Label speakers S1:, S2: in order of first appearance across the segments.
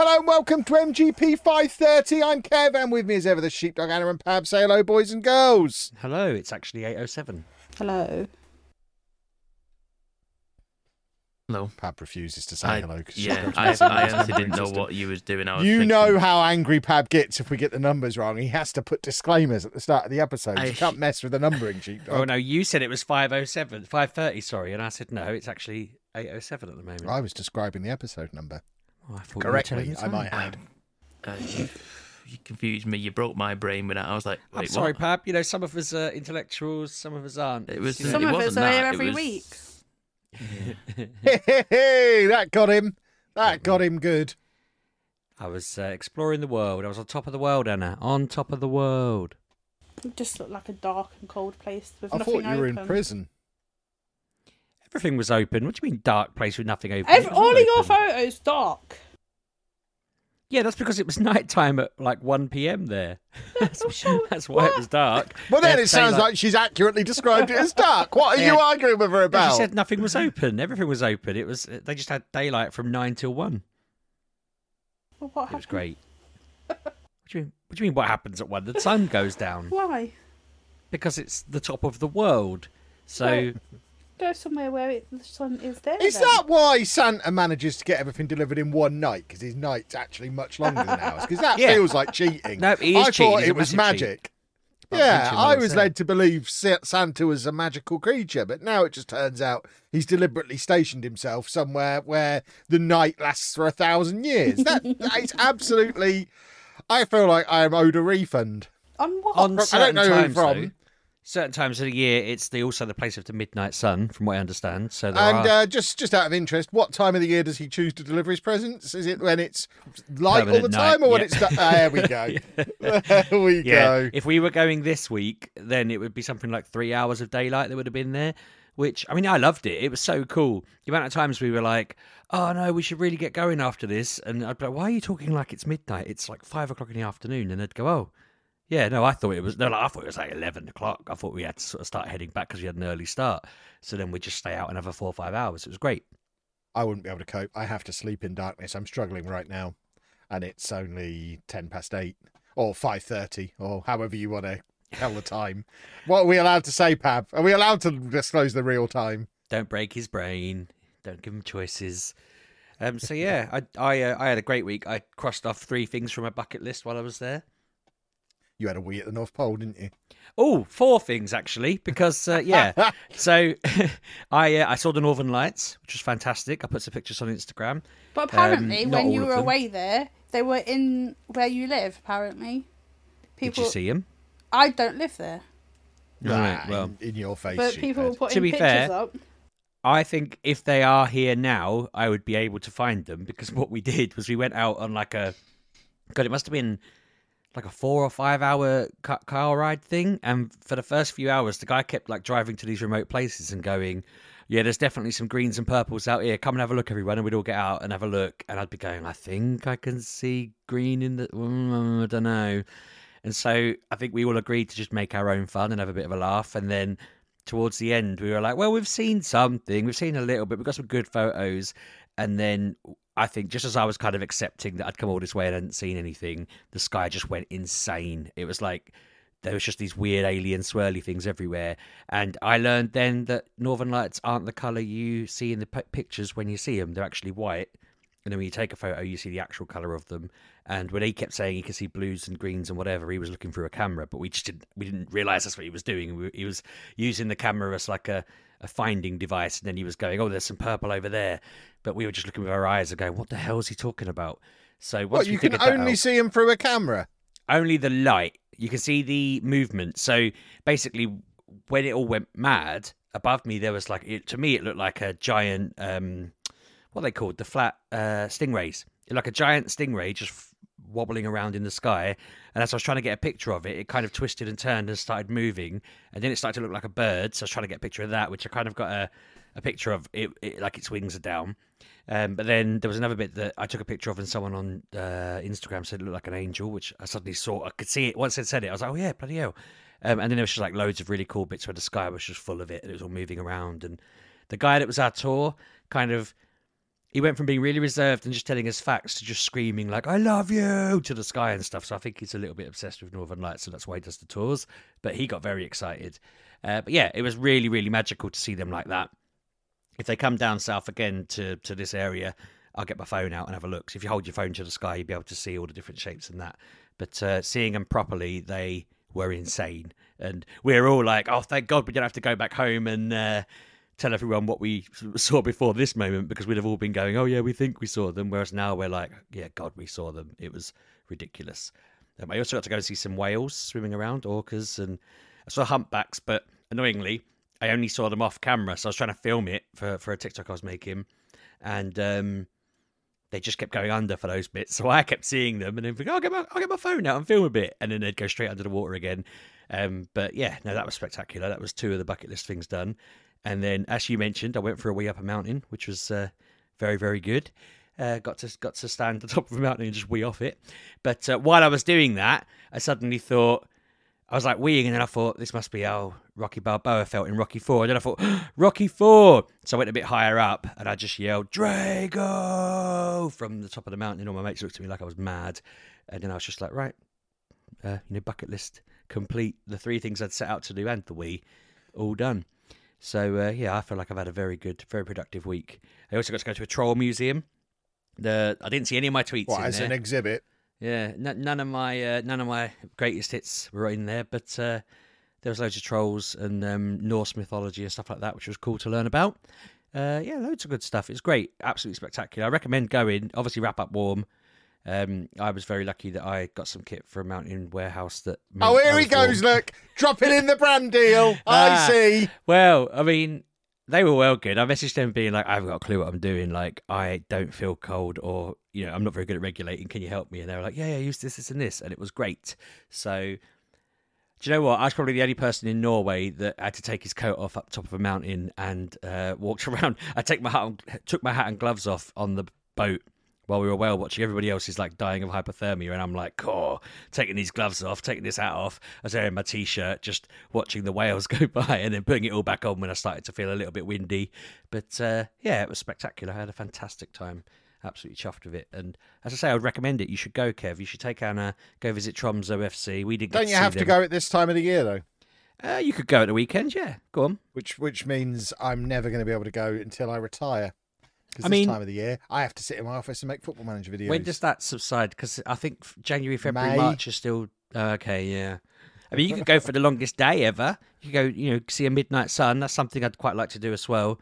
S1: hello and welcome to MGP 530. I'm Kev, and with me as ever the sheepdog Anna and Pab. Say hello, boys and girls.
S2: Hello, it's actually 8:07.
S3: Hello.
S4: Hello.
S1: Pab refuses to say hello.
S4: I honestly didn't know what you was doing.
S1: You know how angry Pab gets if we get the numbers wrong. He has to put disclaimers at the start of the episode. You can't mess with the numbering, sheepdog.
S2: Oh, no, you said it was 5:30, sorry, and I said no, it's actually 8:07 at the moment.
S1: I was describing the episode number.
S2: Oh, I thought
S1: correctly, I might add.
S4: You confused me. You broke my brain with that. I was like, wait,
S2: I'm sorry,
S4: what?
S2: Pab. You know, some of us are intellectuals, some of us aren't.
S3: Some of us are here every week.
S1: Hey, that got him. That got him good.
S2: I was exploring the world. I was on top of the world, Anna. On top of the world.
S3: It just looked like a dark and cold place with
S1: I
S3: nothing
S1: thought you were in
S3: open.
S1: prison.
S2: Everything was open. What do you mean dark place with nothing open? It was
S3: All of your
S2: open.
S3: photos dark.
S2: Yeah, that's because it was night time at like 1 p.m. there. That's why
S3: What?
S2: it was dark.
S1: Well, then
S2: They
S1: it sounds
S2: daylight-
S1: like she's accurately described it as dark. What are you arguing with her
S2: No,
S1: about?
S2: she said nothing was open. Everything was open. It was they just had daylight from 9 till 1.
S3: Well, what
S2: It was
S3: happened?
S2: great. What do you mean? What happens at 1? The sun goes down
S3: Why?
S2: because it's the top of the world. So
S3: Well, go somewhere where the sun is there.
S1: Is
S3: then.
S1: that why Santa manages to get everything delivered in one night? Because his night's actually much longer than ours. Because that
S2: Yeah.
S1: feels like cheating.
S2: No, he is
S1: I
S2: cheating.
S1: thought
S2: He's a
S1: it was
S2: massive cheat.
S1: magic.
S2: But
S1: Yeah,
S2: mention
S1: I
S2: what
S1: was
S2: it
S1: led to believe Santa was a magical creature, but now it just turns out he's deliberately stationed himself somewhere where the night lasts for 1,000 years. That is absolutely. I feel like I am owed a refund.
S3: On what?
S2: on
S1: I
S2: certain
S1: don't know who
S2: times,
S1: from.
S2: though, certain times of the year, it's also the place of the midnight sun, from what I understand. So there
S1: And
S2: are
S1: just out of interest, what time of the year does he choose to deliver his presents? Is it when it's light all the
S2: Permanent
S1: time,
S2: night,
S1: or when
S2: yeah.
S1: it's there we go, there we go.
S2: If we were going this week, then it would be something like 3 hours of daylight that would have been there. Which, I mean, I loved it. It was so cool. The amount of times we were like, oh no, we should really get going after this. And I'd be like, why are you talking like it's midnight? It's like 5 o'clock in the afternoon. And they'd go, oh, yeah, no, I thought it was, I thought it was like 11 o'clock. I thought we had to sort of start heading back because we had an early start. So then we'd just stay out another 4 or 5 hours. It was great.
S1: I wouldn't be able to cope. I have to sleep in darkness. I'm struggling right now, and it's only 8:10 or 5:30 or however you want to tell the time. What are we allowed to say, Pab? Are we allowed to disclose the real time?
S2: Don't break his brain. Don't give him choices. So yeah, I had a great week. I crossed off 3 things from my bucket list while I was there.
S1: You had a wee at the North Pole, didn't you?
S2: Oh, 4 things actually, because yeah. So I saw the Northern Lights, which was fantastic. I put some pictures on Instagram.
S3: But apparently,
S2: not
S3: when
S2: all
S3: you
S2: of
S3: were
S2: them.
S3: away there, they were in where you live. Apparently,
S2: Did you see him?
S3: I don't live there,
S2: Right. Well,
S1: in your face.
S3: but people were
S1: sheephead.
S3: putting
S2: To be
S3: pictures
S2: fair,
S3: up.
S2: I think if they are here now, I would be able to find them because what we did was we went out on like a, God, it must have been like a 4 or 5 hour car ride thing. And for the first few hours, the guy kept like driving to these remote places and going, yeah, there's definitely some greens and purples out here. Come and have a look, everyone. And we'd all get out and have a look. And I'd be going, I think I can see green in the, I don't know. And so I think we all agreed to just make our own fun and have a bit of a laugh. And then towards the end, we were like, well, we've seen something. We've seen a little bit. We've got some good photos. And then I think just as I was kind of accepting that I'd come all this way and hadn't seen anything, the sky just went insane. It was like there was just these weird alien swirly things everywhere. And I learned then that Northern Lights aren't the colour you see in the pictures when you see them. They're actually white. And then when you take a photo, you see the actual colour of them. And when he kept saying he could see blues and greens and whatever, he was looking through a camera. But we didn't realise that's what he was doing. He was using the camera as like a finding device. And then he was going, oh, there's some purple over there. But we were just looking with our eyes and going, what the hell is he talking about? So once
S1: What,
S2: we
S1: you can
S2: figured that
S1: only
S2: out,
S1: see him through a camera?
S2: only the light. You can see the movement. So basically, when it all went mad, above me there was like, to me it looked like a giant, what are they called? The flat stingrays. Like a giant stingray just wobbling around in the sky. And as I was trying to get a picture of it, it kind of twisted and turned and started moving. And then it started to look like a bird. So I was trying to get a picture of that, which I kind of got a picture of it like its wings are down. But then there was another bit that I took a picture of and someone on Instagram said it looked like an angel, which I suddenly saw. I could see it. Once it said it, I was like, oh yeah, bloody hell. And then there was just like loads of really cool bits where the sky was just full of it and it was all moving around. And the guy that was our tour kind of, he went from being really reserved and just telling us facts to just screaming like "I love you" to the sky and stuff. So I think he's a little bit obsessed with Northern Lights, so that's why he does the tours. But he got very excited. But yeah, it was really, really magical to see them like that. If they come down south again to this area, I'll get my phone out and have a look. So if you hold your phone to the sky, you'll be able to see all the different shapes and that. But seeing them properly, they were insane. And we're all like, oh, thank God we don't have to go back home and tell everyone what we saw before this moment, because we'd have all been going, oh, yeah, we think we saw them. Whereas now we're like, yeah, God, we saw them. It was ridiculous. I also got to go and see some whales swimming around, orcas, and I saw humpbacks, but annoyingly, I only saw them off camera. So I was trying to film it for a TikTok I was making. And they just kept going under for those bits. So I kept seeing them and then thinking, I'll get my phone out and film a bit. And then they'd go straight under the water again. But yeah, no, that was spectacular. That was 2 of the bucket list things done. And then, as you mentioned, I went for a wee up a mountain, which was very, very good. Got to stand at the top of a mountain and just wee off it. But while I was doing that, I suddenly thought, I was like weeing, and then I thought, this must be how Rocky Balboa felt in Rocky 4. And then I thought, Rocky 4! So I went a bit higher up, and I just yelled, Drago! From the top of the mountain, and all my mates looked at me like I was mad. And then I was just like, right, bucket list complete. The 3 things I'd set out to do and the wee, all done. So, yeah, I feel like I've had a very good, very productive week. I also got to go to a troll museum. I didn't see any of my tweets in
S1: as
S2: there.
S1: an exhibit?
S2: Yeah, none of my greatest hits were in there, but there was loads of trolls and Norse mythology and stuff like that, which was cool to learn about. Yeah, loads of good stuff. It's great, absolutely spectacular. I recommend going. Obviously, wrap up warm. I was very lucky that I got some kit from Mountain Warehouse.
S1: Oh, here he goes!
S2: Warm.
S1: Look, dropping in the brand deal. I see.
S2: Well, I mean, they were well good. I messaged them being like, I haven't got a clue what I'm doing. Like, I don't feel cold, or I'm not very good at regulating. Can you help me? And they were like, yeah, use this, and this, and it was great. So, do you know what? I was probably the only person in Norway that had to take his coat off up top of a mountain and walked around. I took my hat and gloves off on the boat while we were whale watching. Everybody else is like dying of hypothermia, and I'm like, taking these gloves off, taking this hat off. I was wearing my t-shirt, just watching the whales go by, and then putting it all back on when I started to feel a little bit windy. But yeah, it was spectacular. I had a fantastic time. Absolutely chuffed with it. And as I say, I would recommend it. You should go, Kev. You should take Anna, go visit Tromsø FC. We didn't.
S1: Don't you have to go at this time of the year though?
S2: You could go at the weekend. Yeah, go on.
S1: Which means I'm never going to be able to go until I retire. Because this time of the year, I have to sit in my office and make Football Manager videos.
S2: When does that subside? Because I think January, February,
S1: May.
S2: March is still okay. Yeah, I mean, you could go for the longest day ever. You could go, see a midnight sun. That's something I'd quite like to do as well.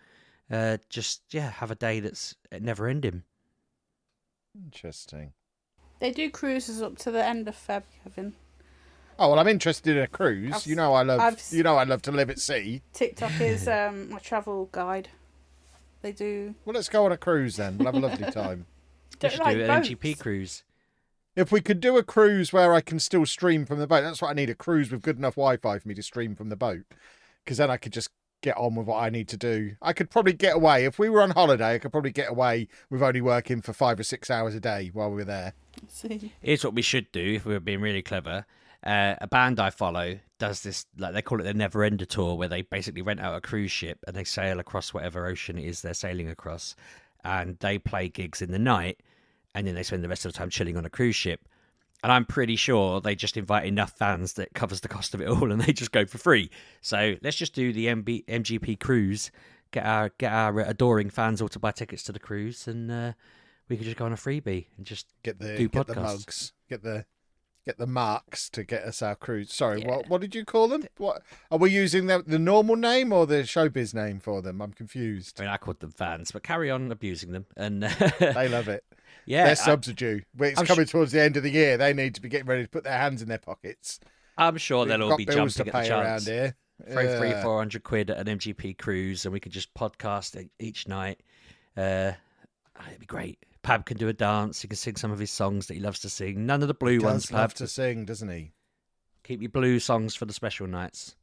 S2: Have a day that's never ending.
S1: Interesting.
S3: They do cruises up to the end of Feb, Kevin.
S1: Oh well, I'm interested in a cruise. I love to live at sea.
S3: TikTok is my travel guide. They do.
S1: Well, let's go on a cruise then. We'll have a lovely time.
S2: We should do an MGP cruise.
S1: If we could do a cruise where I can still stream from the boat, that's what I need, a cruise with good enough Wi-Fi for me to stream from the boat. Because then I could just get on with what I need to do. I could probably get away. If we were on holiday, I could probably get away with only working for 5 or 6 hours a day while we were there.
S3: See.
S2: Here's what we should do if we were being really clever. A band I follow does this, like they call it the Never Ender Tour, where they basically rent out a cruise ship and they sail across whatever ocean it is they're sailing across, and they play gigs in the night, and then they spend the rest of the time chilling on a cruise ship. And I'm pretty sure they just invite enough fans that covers the cost of it all, and they just go for free. So let's just do the MGP cruise, get our adoring fans all to buy tickets to the cruise, and we could just go on a freebie and just do podcasts.
S1: Get the mugs, get the marks to get us our cruise. Sorry,
S2: Yeah.
S1: what did you call them? What are we using, the normal name or the showbiz name for them? I'm confused.
S2: I mean, I called them fans, but carry on abusing them. And
S1: They love it.
S2: yeah,
S1: Their subs are due. It's
S2: I'm
S1: coming towards the end of the year. They need to be getting ready to put their hands in their pockets.
S2: I'm sure they'll all
S1: Got
S2: be
S1: bills
S2: jumping
S1: to
S2: at the
S1: pay around
S2: chance.
S1: here.
S2: Throw
S1: Yeah.
S2: 300-400 quid at an MGP cruise, and we could just podcast each night. It'd be great. Pab can do a dance. He can sing some of his songs that he loves to sing. None of the blue
S1: He
S2: ones,
S1: does love
S2: Pab.
S1: to sing, doesn't he?
S2: Keep your blue songs for the special nights.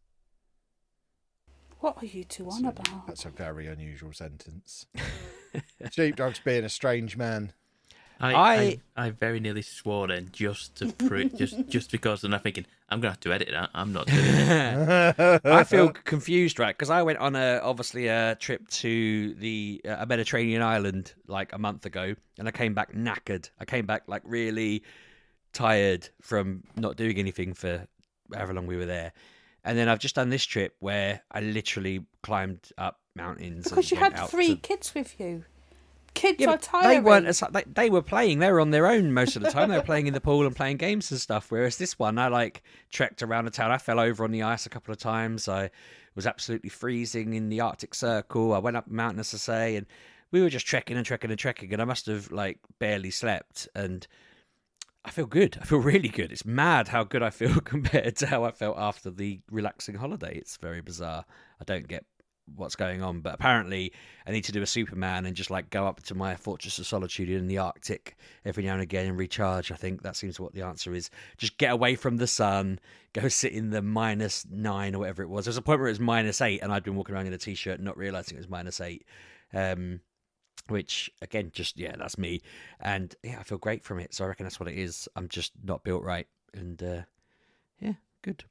S3: What are you two on about?
S1: That's a very unusual sentence. Sheepdog's being a strange man.
S4: I very nearly swore then just to prove just because, and I'm thinking I'm gonna have to edit that. I'm not doing it.
S2: I feel confused, right? Because I went on obviously a trip to a Mediterranean island like a month ago, and I came back knackered. I came back like really tired from not doing anything for however long we were there. And then I've just done this trip where I literally climbed up mountains.
S3: Because you
S2: and went
S3: had
S2: out
S3: 3
S2: to...
S3: kids with you. Kids
S2: Yeah,
S3: are
S2: but
S3: tiring.
S2: they weren't. They were playing. They were on their own most of the time. They were playing in the pool and playing games and stuff. Whereas this one, I like trekked around the town. I fell over on the ice a couple of times. I was absolutely freezing in the Arctic Circle. I went up a mountain, as I say, and we were just trekking and trekking and trekking. And I must have like barely slept. And I feel good. I feel really good. It's mad how good I feel compared to how I felt after the relaxing holiday. It's very bizarre. I don't get what's going on, but apparently I need to do a Superman and just like go up to my Fortress of Solitude in the Arctic every now and again and recharge. I think that seems what the answer is. Just get away from the sun, go sit in the -9 or whatever it was. There was a point where it was -8 and I'd been walking around in a t-shirt not realizing it was -8, which again, just that's me. And I feel great from it, so I reckon that's what it is. I'm just not built right, and good.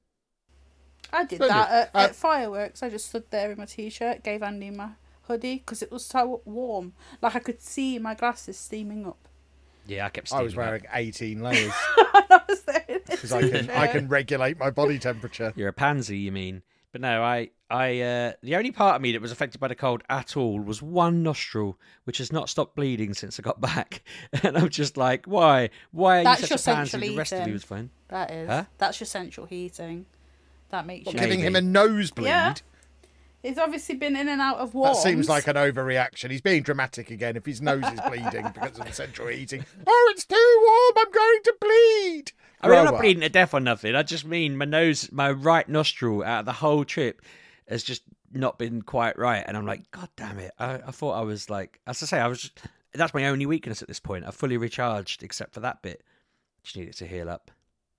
S3: I did that at fireworks. I just stood there in my t-shirt, gave Andy my hoodie because it was so warm. Like I could see my glasses steaming up.
S2: Yeah, I kept.
S1: I was wearing 18 layers
S3: I was there
S1: because I can regulate my body temperature.
S2: You're a pansy, you mean? But no, I the only part of me that was affected by the cold at all was one nostril, which has not stopped bleeding since I got back. And I'm just like, why? Why are
S3: That's
S2: you
S3: your
S2: such a pansy?
S3: central
S2: The rest of
S3: heating.
S2: you was fine.
S3: That is.
S2: Huh?
S3: That's your central heating. That makes you.
S1: Giving
S2: Maybe.
S1: him a nosebleed.
S3: Yeah. He's obviously been in and out of
S1: That
S3: warms.
S1: seems like an overreaction. He's being dramatic again. If his nose is bleeding because of the central heating. Oh, it's too warm. I'm going to bleed.
S2: I mean, I'm
S1: Grow
S2: not
S1: up.
S2: bleeding to death or nothing. I just mean my right nostril out of the whole trip has just not been quite right. And I'm like, God damn it. I thought I was like, as I say, that's my only weakness at this point. I've fully recharged except for that bit. Just need it to heal up.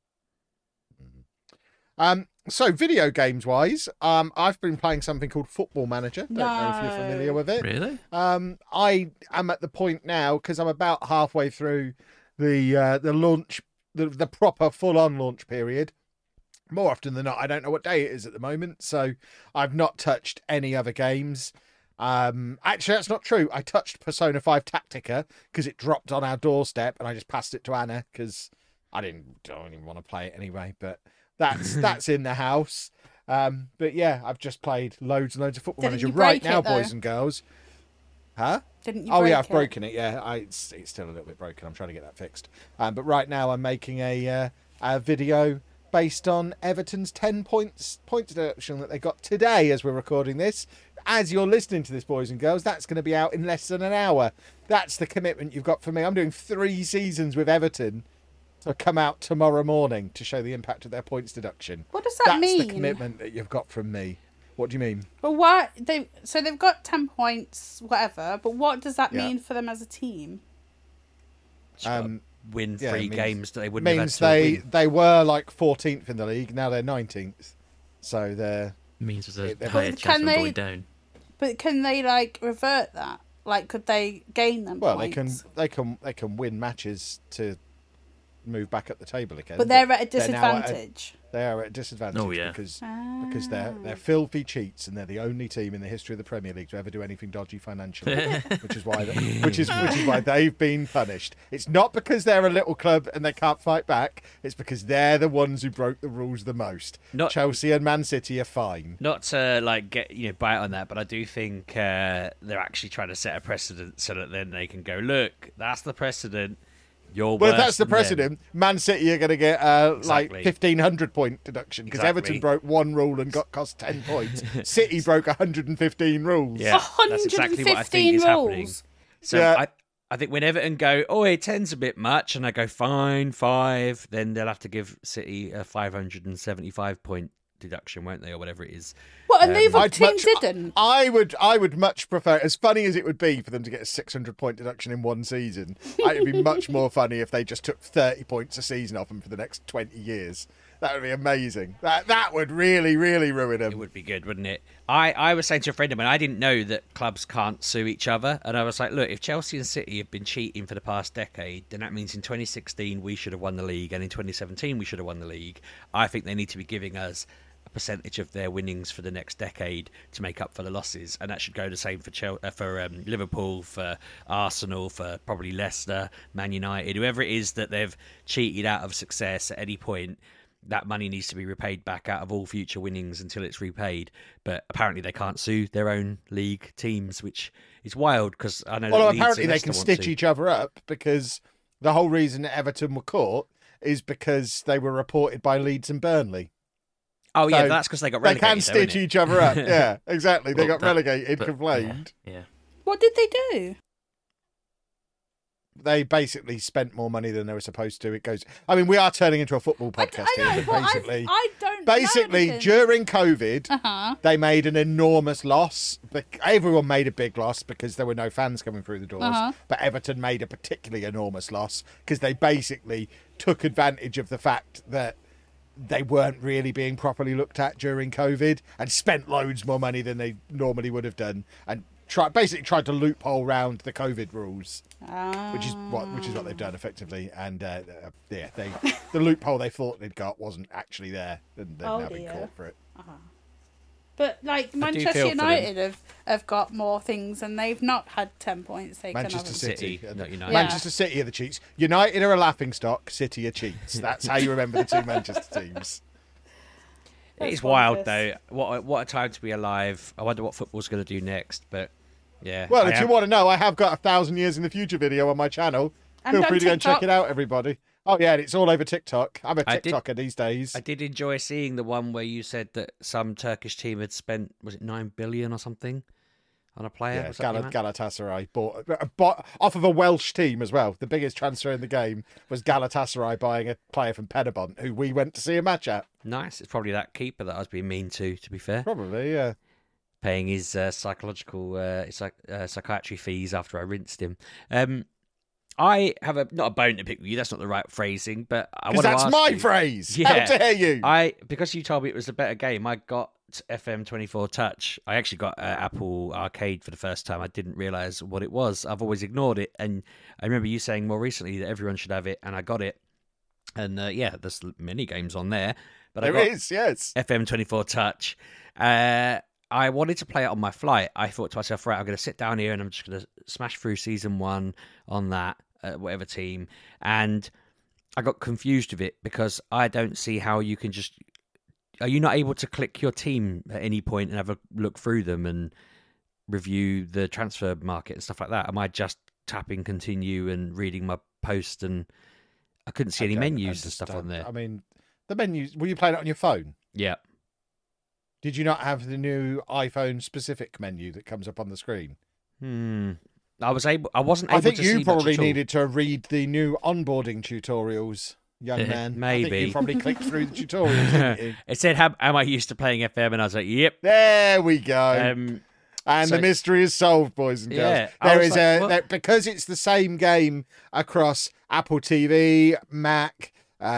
S1: So video games wise, I've been playing something called Football Manager. Don't know if you're familiar with it.
S4: Really?
S1: I am at the point now because I'm about halfway through the launch, the proper full-on launch period. More often than not, I don't know what day it is at the moment, so I've not touched any other games. Actually, that's not true. I touched Persona 5 Tactica because it dropped on our doorstep, and I just passed it to Anna because I don't even want to play it anyway. But that's in the house. But yeah, I've just played loads and loads of Football
S3: Didn't
S1: Manager
S3: you
S1: right
S3: break
S1: now,
S3: it, though?
S1: boys and girls. Huh?
S3: Didn't you?
S1: Oh
S3: break
S1: yeah, I've
S3: it?
S1: broken it. Yeah, it's still a little bit broken. I'm trying to get that fixed. But right now I'm making a video based on Everton's 10 point deduction that they got today as we're recording this. As you're listening to this, boys and girls, that's going to be out in less than an hour. That's the commitment you've got from me. I'm doing 3 seasons with Everton to come out tomorrow morning to show the impact of their points deduction.
S3: What does that mean?
S1: That's the commitment that you've got from me. What do you mean?
S3: But why they've got 10 points, whatever. But what does that
S1: Yeah.
S3: mean for them as a team?
S2: Just gotta win
S1: yeah,
S2: 3
S1: it means-
S2: games that they wouldn't have had
S1: Means
S2: to win.
S1: they were like 14th in the league. Now they're 19th. So they're
S4: Means there's a
S1: But
S4: higher
S3: can
S4: chance of
S3: they-
S4: going down.
S3: But can they like revert that? Like, could they gain them
S1: well.
S3: points?
S1: They can win matches to move back up the table again.
S3: But they're at a
S1: they're now at a-
S3: disadvantage.
S1: They are at a disadvantage
S4: Oh, yeah.
S1: because
S3: Ah.
S1: they're filthy cheats and they're the only team in the history of the Premier League to ever do anything dodgy financially, which is why they've been punished. It's not because they're a little club and they can't fight back. It's because they're the ones who broke the rules the most.
S2: Not-
S1: Chelsea and Man City are fine.
S2: Not to like get bite on that, but I do think they're actually trying to set a precedent so that then they can go, look, that's the precedent. You're
S1: Well,
S2: worse
S1: if that's the
S2: than them."
S1: precedent, Man City are going to get like
S2: Exactly.
S1: 1,500 point deduction because
S2: Exactly.
S1: Everton broke one rule and got cost 10 points. City broke 115 rules.
S2: Yeah, that's exactly what I think
S3: 115
S2: is happening.
S3: rules.
S2: So
S1: Yeah.
S2: I think when Everton go, oh, 10's a bit much, and I go, fine, 5, then they'll have to give City a 575 point deduction, won't they, or whatever it is.
S3: What, and the other
S1: I'd
S3: team
S1: much-
S3: didn't?
S1: I would much prefer, as funny as it would be for them to get a 600 point deduction in one season, it would be much more funny if they just took 30 points a season off them for the next 20 years. That would be amazing. That would really, really ruin them.
S2: It would be good, wouldn't it? I was saying to a friend of mine, I didn't know that clubs can't sue each other. And I was like, look, if Chelsea and City have been cheating for the past decade, then that means in 2016 we should have won the league. And in 2017 we should have won the league. I think they need to be giving us a percentage of their winnings for the next decade to make up for the losses. And that should go the same for Liverpool, for Arsenal, for probably Leicester, Man United, whoever it is that they've cheated out of success at any point. That money needs to be repaid back out of all future winnings until it's repaid. But apparently they can't sue their own league teams, which is wild because I know.
S1: Well, apparently they can stitch each other up because the whole reason that Everton were caught is because they were reported by Leeds and Burnley.
S2: Oh, yeah,
S1: So
S2: that's because they got
S1: They
S2: relegated.
S1: can stitch each other up. Yeah, exactly. They
S4: Well,
S1: got relegated,
S4: but-
S1: complained.
S4: Yeah.
S3: What did they do?
S1: They basically spent more money than they were supposed to. It goes. I mean, we are turning into a football podcast
S3: I know,
S1: here.
S3: but
S1: Basically,
S3: I don't.
S1: basically,
S3: know
S1: during COVID,
S3: Uh-huh.
S1: they made an enormous loss. Everyone made a big loss because there were no fans coming through the doors.
S3: Uh-huh.
S1: But Everton made a particularly enormous loss because they basically took advantage of the fact that they weren't really being properly looked at during COVID and spent loads more money than they normally would have done and basically tried to loophole round the COVID rules, which is what they've done effectively. And the loophole they thought they'd got wasn't actually there, and they've now been caught for it.
S3: But like
S2: feel
S3: Manchester
S2: for them.
S3: United have got more things, and they've not had 10 points. They
S1: Manchester
S3: can have
S1: City,
S2: not United.
S3: Yeah.
S1: Manchester City are the cheats. United are a laughing stock. City are cheats. That's how you remember the two Manchester teams.
S2: It is
S3: That's
S2: wild,
S3: bonkers.
S2: though. What a time to be alive. I wonder what football's going to do next, but yeah.
S1: Well, if you want to know, I have got a 1,000 years in the future video on my channel.
S3: And
S1: Feel
S3: on
S1: free to go and check
S3: TikTok.
S1: it out, everybody. Oh yeah, and it's all over TikTok. I'm a
S2: I did-
S1: TikToker these days.
S2: I did enjoy seeing the one where you said that some Turkish team had spent, was it 9 billion or something on a player?
S1: Yeah,
S2: Was that the amount?
S1: Galatasaray bought off of a Welsh team as well. The biggest transfer in the game was Galatasaray buying a player from Penabont, who we went to see a match at.
S2: Nice. It's probably that keeper that I was being mean to be fair.
S1: Probably, yeah.
S2: Paying his psychiatry fees after I rinsed him. I have not a bone to pick with you. That's not the right phrasing, but I
S1: Because
S2: want to
S1: that's
S2: ask
S1: my
S2: you.
S1: phrase.
S2: Yeah.
S1: How dare you?
S2: Because you told me it was a better game, I got FM24 Touch. I actually got Apple Arcade for the first time. I didn't realise what it was. I've always ignored it, and I remember you saying more recently that everyone should have it, and I got it. And yeah, there's many games on there, but I
S1: There
S2: got
S1: is, yes.
S2: FM24 Touch. I wanted to play it on my flight. I thought to myself, right, I'm going to sit down here and I'm just going to smash through season 1 on that, whatever team. And I got confused with it because I don't see how you can just... Are you not able to click your team at any point and have a look through them and review the transfer market and stuff like that? Am I just tapping continue and reading my post? And I couldn't see any
S1: I don't
S2: menus and stuff on there.
S1: I mean, the menus, were you playing it on your phone?
S2: Yeah.
S1: Did you not have the new iPhone specific menu that comes up on the screen?
S2: I wasn't able
S1: I think
S2: to see
S1: you
S2: much
S1: probably
S2: at all.
S1: needed to read the new onboarding tutorials, young man. I think
S2: Maybe.
S1: you probably clicked through the tutorials, didn't you?
S2: It said, am I used to playing FM? And I was like, yep.
S1: There we go. And
S2: so-
S1: the mystery is solved, boys and girls.
S2: Yeah, I
S1: There
S2: was
S1: is
S2: like, what?
S1: because it's the same game across Apple TV, Mac,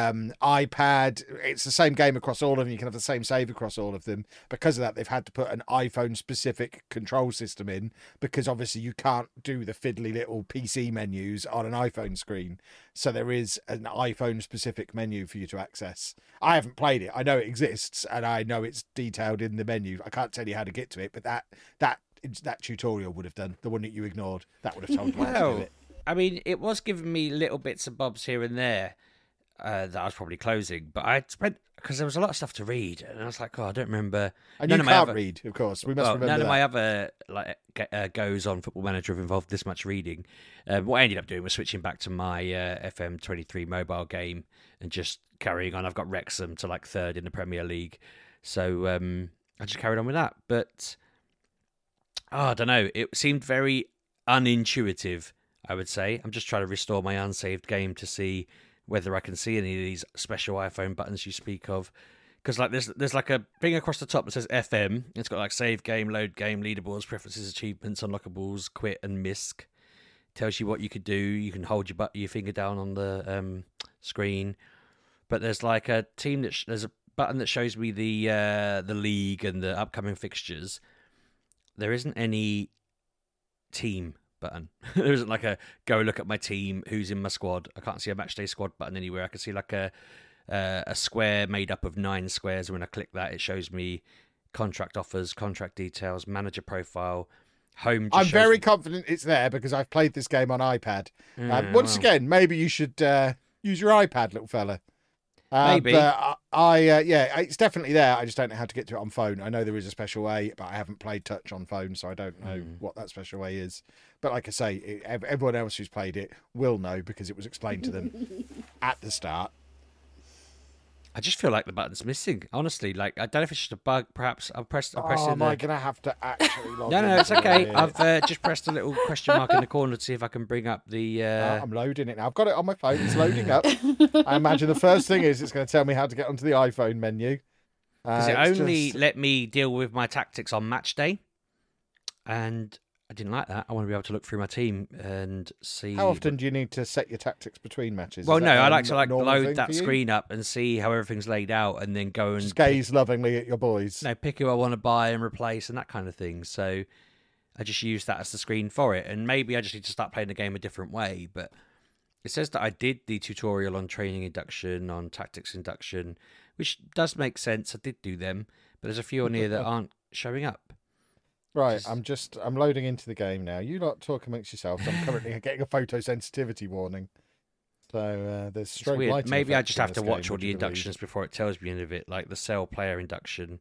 S1: iPad. It's the same game across all of them. You can have the same save across all of them. Because of that, they've had to put an iPhone-specific control system in because obviously you can't do the fiddly little PC menus on an iPhone screen. So there is an iPhone-specific menu for you to access. I haven't played it. I know it exists, and I know it's detailed in the menu. I can't tell you how to get to it, but that tutorial would have done. The one that you ignored, that would have told you how to do
S2: Well,
S1: it.
S2: I mean, it was giving me little bits and bobs here and there that I was probably closing, but I spent because there was a lot of stuff to read, and I was like, oh, I don't remember.
S1: And
S2: none
S1: you
S2: of my
S1: can't
S2: other-
S1: read, of course. We must
S2: Well,
S1: remember
S2: none
S1: that.
S2: of my other goes on Football Manager have involved this much reading. What I ended up doing was switching back to my FM23 mobile game and just carrying on. I've got Wrexham to like 3rd in the Premier League, so I just carried on with that. But I don't know. It seemed very unintuitive, I would say. I'm just trying to restore my unsaved game to see whether I can see any of these special iPhone buttons you speak of. Because like there's like a thing across the top that says FM. It's got like save game, load game, leaderboards, preferences, achievements, unlockables, quit, and misc. Tells you what you could do. You can hold your finger down on the screen. but there's like a team there's a button that shows me the league and the upcoming fixtures. There isn't any team button. There isn't like a go look at my team, who's in my squad. I can't see a matchday squad button anywhere. I can see like a square made up of 9 squares, and when I click that, it shows me contract offers, contract details, manager profile, home.
S1: I'm very confident it's there because I've played this game on iPad. Once again, maybe you should use your iPad, little fella.
S2: Maybe.
S1: But yeah, it's definitely there. I just don't know how to get to it on phone. I know there is a special way, but I haven't played touch on phone, so I don't know what that special way is. But like I say, everyone else who's played it will know because it was explained to them at the start.
S2: I just feel like the button's missing. Honestly, like I don't know if it's just a bug. Perhaps I'll press.
S1: Am I gonna have to actually log
S2: No, it's
S1: into
S2: okay.
S1: it?
S2: I've just pressed a little question mark in the corner to see if I can bring up the.
S1: I'm loading it now. I've got it on my phone. It's loading up. I imagine the first thing is it's going to tell me how to get onto the iPhone menu.
S2: Because it only let me deal with my tactics on match day, and I didn't like that. I want to be able to look through my team and see.
S1: How often do you need to set your tactics between matches?
S2: Well, no, I like to load that screen up and see how everything's laid out, and then go and
S1: just gaze lovingly at your boys.
S2: No, pick who I want to buy and replace and that kind of thing. So I just use that as the screen for it, and maybe I just need to start playing the game a different way. But it says that I did the tutorial on training induction, on tactics induction, which does make sense. I did do them, but there's a few on here that aren't showing up.
S1: Right, I'm loading into the game now. You lot talk amongst yourselves. I'm currently getting a photosensitivity warning. So there's strobe lighting.
S2: Maybe I just have to watch
S1: game,
S2: all the inductions before it tells me any of it, like the cell player induction,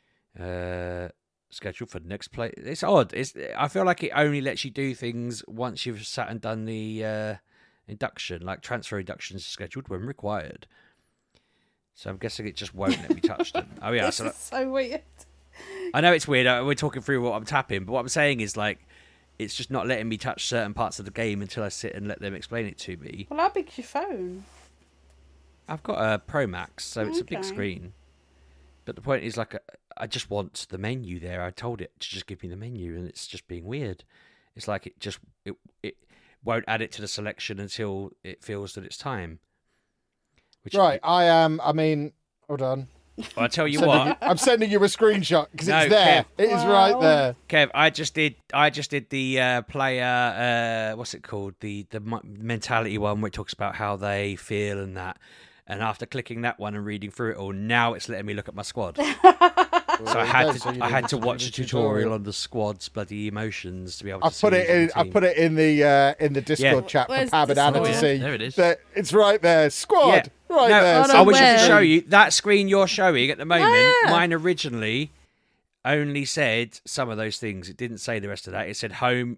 S2: scheduled for the next play. It's odd. I feel like it only lets you do things once you've sat and done the induction, like transfer inductions scheduled when required. So I'm guessing it just won't let me touch them. Oh yeah,
S3: This is so weird.
S2: I know it's weird. We're talking through what I'm tapping, but what I'm saying is like, it's just not letting me touch certain parts of the game until I sit and let them explain it to me.
S3: Well, how big's your phone?
S2: I've got a Pro Max, so it's a big
S3: Okay.
S2: screen. But the point is, like, I just want the menu there. I told it to just give me the menu, and it's just being weird. It's like it won't add it to the selection until it feels that it's time.
S1: Right, I mean, hold on.
S2: Well, I tell you what,
S1: I'm sending you a screenshot because
S2: No,
S1: it's there.
S2: Kev.
S1: It is right there.
S2: Kev, I just did the player. What's it called? The mentality one where it talks about how they feel and that. And after clicking that one and reading through it all, now it's letting me look at my squad. So I had to watch a tutorial on the squad's bloody emotions to be able to.
S1: I've put it in the Discord chat for
S3: Where's
S1: Pab and Anna
S3: Discord?
S1: to see.
S4: There it is.
S1: That it's right there. Squad. Right
S2: No,
S1: there.
S3: Oh, no,
S2: I wish I could
S3: where?
S2: show you that screen you're showing at the moment.
S3: Yeah.
S2: Mine originally only said some of those things. It didn't say the rest of that. It said home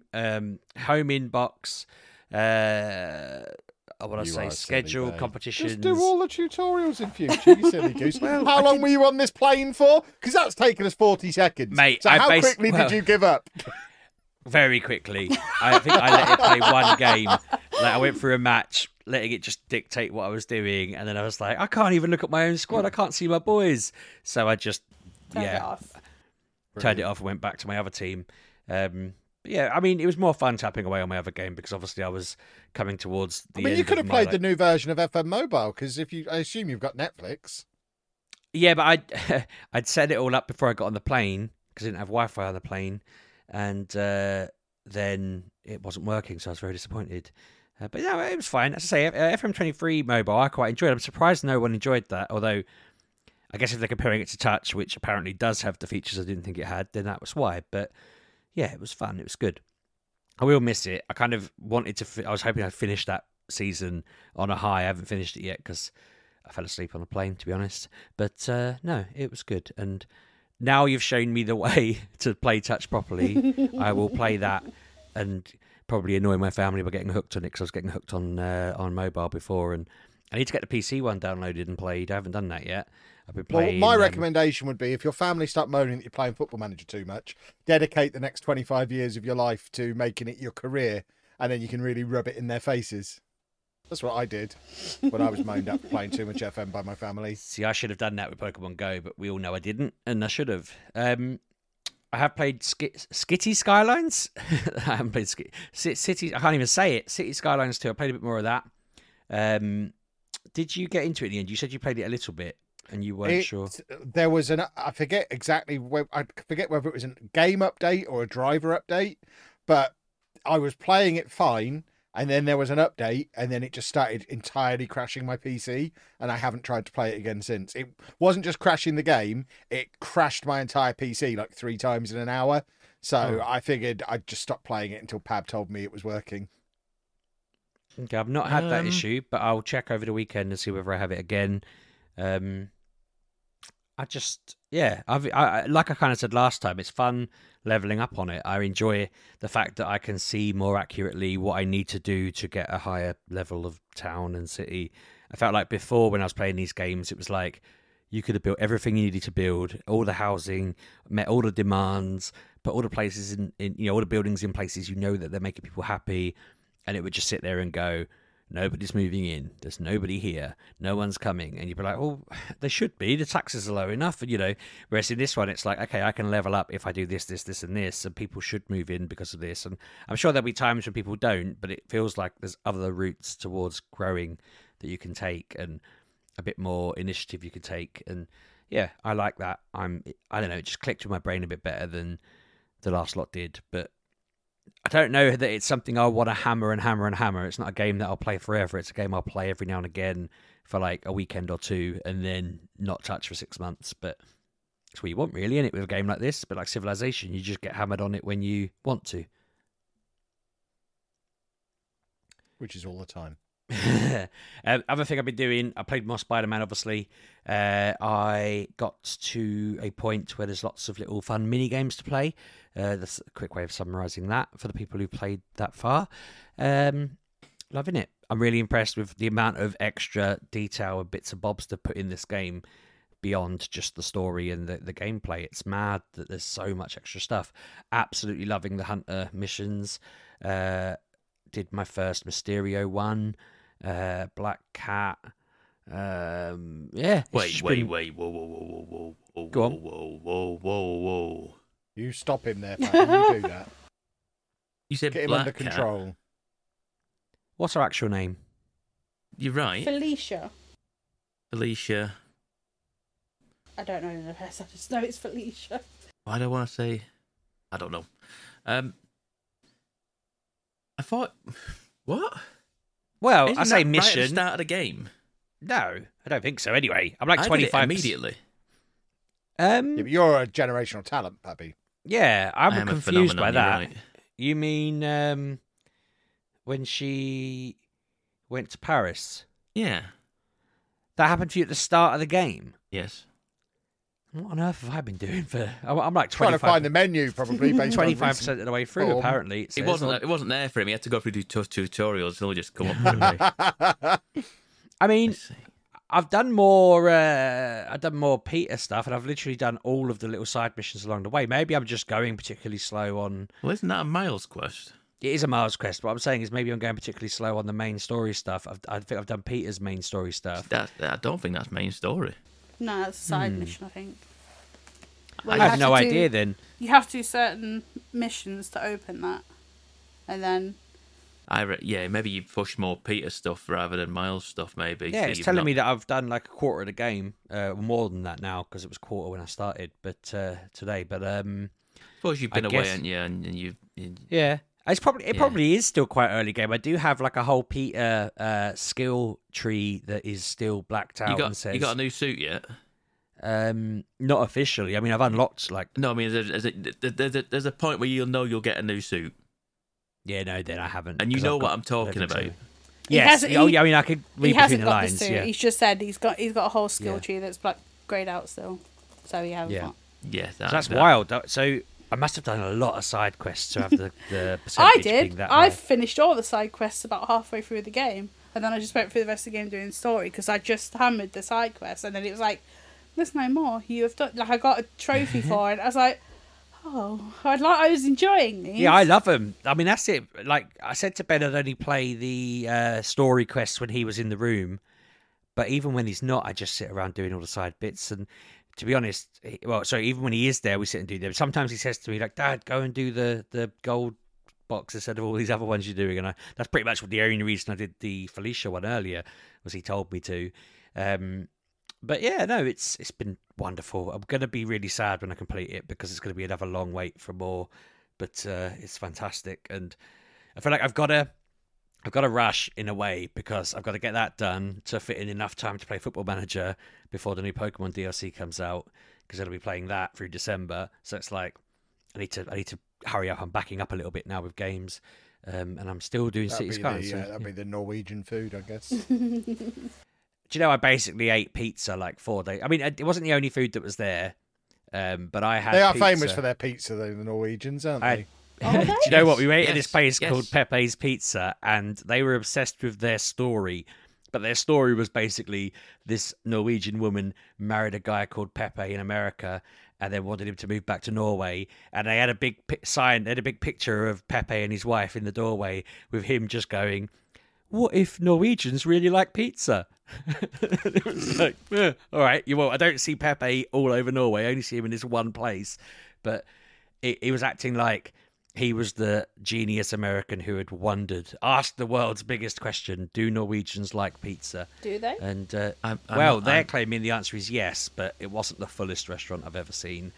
S2: inbox. I want to
S1: You
S2: say
S1: are
S2: schedule
S1: silly, babe.
S2: competitions.
S1: Just do all the tutorials in future, you silly goose. How long were you on this plane for? Because that's taken us 40 seconds.
S2: Mate,
S1: so
S2: I
S1: how quickly did you give up?
S2: Very quickly. I think I let it play one game. Like I went through a match, letting it just dictate what I was doing, and then I was like, I can't even look at my own squad. I can't see my boys. So I just
S3: Turn it off.
S2: turned it off and went back to my other team. Yeah, I mean, it was more fun tapping away on my other game because obviously I was coming towards the end.
S1: You could
S2: of
S1: have
S2: my,
S1: played the new version of FM Mobile because I assume you've got Netflix.
S2: Yeah, but I'd set it all up before I got on the plane because I didn't have Wi-Fi on the plane, and then it wasn't working, so I was very disappointed. But no, it was fine. As I say, FM23 Mobile, I quite enjoyed. I'm surprised no one enjoyed that, although I guess if they're comparing it to Touch, which apparently does have the features I didn't think it had, then that was why. But yeah, it was fun. It was good. I will miss it. I kind of wanted to. I was hoping I'd finish that season on a high. I haven't finished it yet because I fell asleep on the plane, to be honest. But no, it was good. And now you've shown me the way to play Touch properly. I will play that and probably annoy my family by getting hooked on it because I was getting hooked on mobile before. And I need to get the PC one downloaded and played. I haven't done that yet. I've been playing.
S1: Well, my recommendation would be if your family start moaning that you're playing Football Manager too much, dedicate the next 25 years of your life to making it your career, and then you can really rub it in their faces. That's what I did when I was moaned at for playing too much FM by my family.
S2: See, I should have done that with Pokemon Go, but we all know I didn't, and I should have. I have played Skitty Skylines. I haven't played City. I can't even say it. City Skylines 2. I played a bit more of that. Did you get into it in the end? You said you played it a little bit and you weren't sure.
S1: There was I forget exactly, I forget whether it was a game update or a driver update, but I was playing it fine, and then there was an update, and then it just started entirely crashing my PC, and I haven't tried to play it again since. It wasn't just crashing the game, it crashed my entire PC like 3 times in an hour. So I figured I'd just stop playing it until Pab told me it was working.
S2: Okay, I've not had that issue, but I'll check over the weekend and see whether I have it again. I like I kind of said last time, it's fun leveling up on it. I enjoy the fact that I can see more accurately what I need to do to get a higher level of town and city. I felt like before when I was playing these games, it was like you could have built everything you needed to build, all the housing, met all the demands, put all the places in all the buildings in places that they're making people happy, and it would just sit there and go, nobody's moving in. There's nobody here. No one's coming. And you'd be like, oh, they should be. The taxes are low enough. And, whereas in this one, it's like, okay, I can level up if I do this, this, this, and this. And people should move in because of this. And I'm sure there'll be times when people don't, but it feels like there's other routes towards growing that you can take and a bit more initiative you can take. And yeah, I like that. I don't know, it just clicked with my brain a bit better than the last lot did. But I don't know that it's something I want to hammer and hammer and hammer. It's not a game that I'll play forever. It's a game I'll play every now and again for like a weekend or two and then not touch for 6 months. But it's what you want, really, isn't it, with a game like this? But like Civilization, you just get hammered on it when you want to.
S1: Which is all the time.
S2: Other thing I've been doing, I played more Spider-Man, obviously. I got to a point where there's lots of little fun mini games to play. That's a quick way of summarising that for the people who played that far. Loving it. I'm really impressed with the amount of extra detail and bits and bobs to put in this game beyond just the story and the gameplay. It's mad that there's so much extra stuff. Absolutely loving the Hunter missions. Did my first Mysterio one. Black Cat. Yeah.
S4: Wait, whoa.
S2: Go on.
S4: Whoa.
S1: You stop him there, Pat. You do that.
S4: You said
S1: Get him
S4: Black
S1: under
S4: Cat.
S1: control.
S2: What's her actual name?
S4: You're right.
S3: Felicia. I don't know the rest. I just know it's Felicia.
S4: Why do I want to say? I don't know. I thought, what?
S2: Well,
S4: Isn't
S2: I say
S4: that
S2: mission.
S4: Right at the start of the game.
S2: No, I don't think so. Anyway, I'm like
S4: I
S2: 25
S4: did it immediately.
S1: Yeah, but you're a generational talent, Pappy.
S2: Yeah,
S4: I
S2: I'm
S4: am a
S2: confused by
S4: phenomenon,
S2: that.
S4: you're right.
S2: You mean when she went to Paris?
S4: Yeah.
S2: That happened to you at the start of the game?
S4: Yes.
S2: What on earth have I been doing for? I'm like 25,
S1: Trying to find the menu, probably, based on
S2: 25% of the way through,
S1: form.
S2: apparently.
S4: It wasn't there for him. He had to go through tutorials. It'll just come up.
S2: I mean, I've done more Peter stuff, and I've literally done all of the little side missions along the way. Maybe I'm just going particularly slow on.
S4: Well, isn't that a Miles quest?
S2: It is a Miles quest. What I'm saying is maybe I'm going particularly slow on the main story stuff. I think I've done Peter's main story stuff.
S4: I don't think that's main story.
S3: No, it's a side mission, I think. Well,
S2: I
S3: you
S2: have no
S3: to
S2: idea then.
S3: You have to do certain missions to open that. And then...
S4: maybe you push more Peter stuff rather than Miles stuff, maybe.
S2: Yeah,
S4: so
S2: it's
S4: you've
S2: telling
S4: not-
S2: me that I've done like a quarter of the game, more than that now, because it was quarter when I started, but today. But
S4: suppose you've been
S2: I
S4: away,
S2: guess-
S4: haven't you? And you
S2: yeah, it
S4: Yeah.
S2: probably is still quite early game. I do have like a whole Peter skill tree that is still blacked out and says
S4: you got a new suit yet?
S2: not officially. I mean, I've unlocked like
S4: No, I mean there's a point where you'll know you'll get a new suit,
S2: no, then I haven't.
S4: and you
S2: 'cause
S4: know
S2: I've
S4: what
S2: got
S4: I'm talking
S2: level
S4: about.
S2: 2.
S3: He
S2: Yes.
S3: hasn't-
S2: Oh
S3: he-
S2: yeah. I mean, I could
S3: He
S2: read between
S3: hasn't
S2: the
S3: got
S2: lines.
S3: the suit.
S2: Yeah.
S3: He's just said he's got a whole skill
S2: Yeah.
S3: tree that's greyed out still. So he hasn't
S2: Yeah.
S3: got.
S4: Yeah,
S2: So that's wild. So I must have done a lot of side quests to have the
S3: I
S2: percentage being
S3: did.
S2: that
S3: I
S2: high.
S3: finished all the side quests about halfway through the game. And then I just went through the rest of the game doing story because I just hammered the side quests. And then it was like, there's no more. You have done. Like, I got a trophy for it. I was like, oh, I was enjoying these.
S2: Yeah, I love them. I mean, that's it. Like I said to Ben, I'd only play the story quests when he was in the room. But even when he's not, I just sit around doing all the side bits. And to be honest, even when he is there, we sit and do them. Sometimes he says to me, like, Dad, go and do the gold box instead of all these other ones you're doing. And that's pretty much the only reason I did the Felicia one earlier, was he told me to. But yeah, no, it's been wonderful. I'm going to be really sad when I complete it because it's going to be another long wait for more. But it's fantastic, and I feel like I've got to rush in a way because I've got to get that done to fit in enough time to play Football Manager before the new Pokemon DLC comes out, because I'll be playing that through December. So it's like I need to hurry up. I'm backing up a little bit now with games, and I'm still doing City Skylines.
S1: That'd be the Norwegian food, I guess.
S2: Do you know I basically ate pizza like 4 days? I mean, it wasn't the only food that was there, but I had.
S1: They are
S2: pizza.
S1: famous for their pizza, though, the Norwegians, aren't they?
S3: Are they?
S2: Do you know what? We went to this place
S4: yes.
S2: called Pepe's Pizza, and they were obsessed with their story. But their story was basically this Norwegian woman married a guy called Pepe in America, and then wanted him to move back to Norway. And they had a big sign, they had a big picture of Pepe and his wife in the doorway with him just going, "What if Norwegians really like pizza?" It was like, all right, I don't see Pepe all over Norway. I only see him in this one place. But he was acting like he was the genius American who had asked the world's biggest question: do Norwegians like pizza?
S3: Do they?
S2: And
S4: they're
S2: claiming the answer is yes, but it wasn't the fullest restaurant I've ever seen.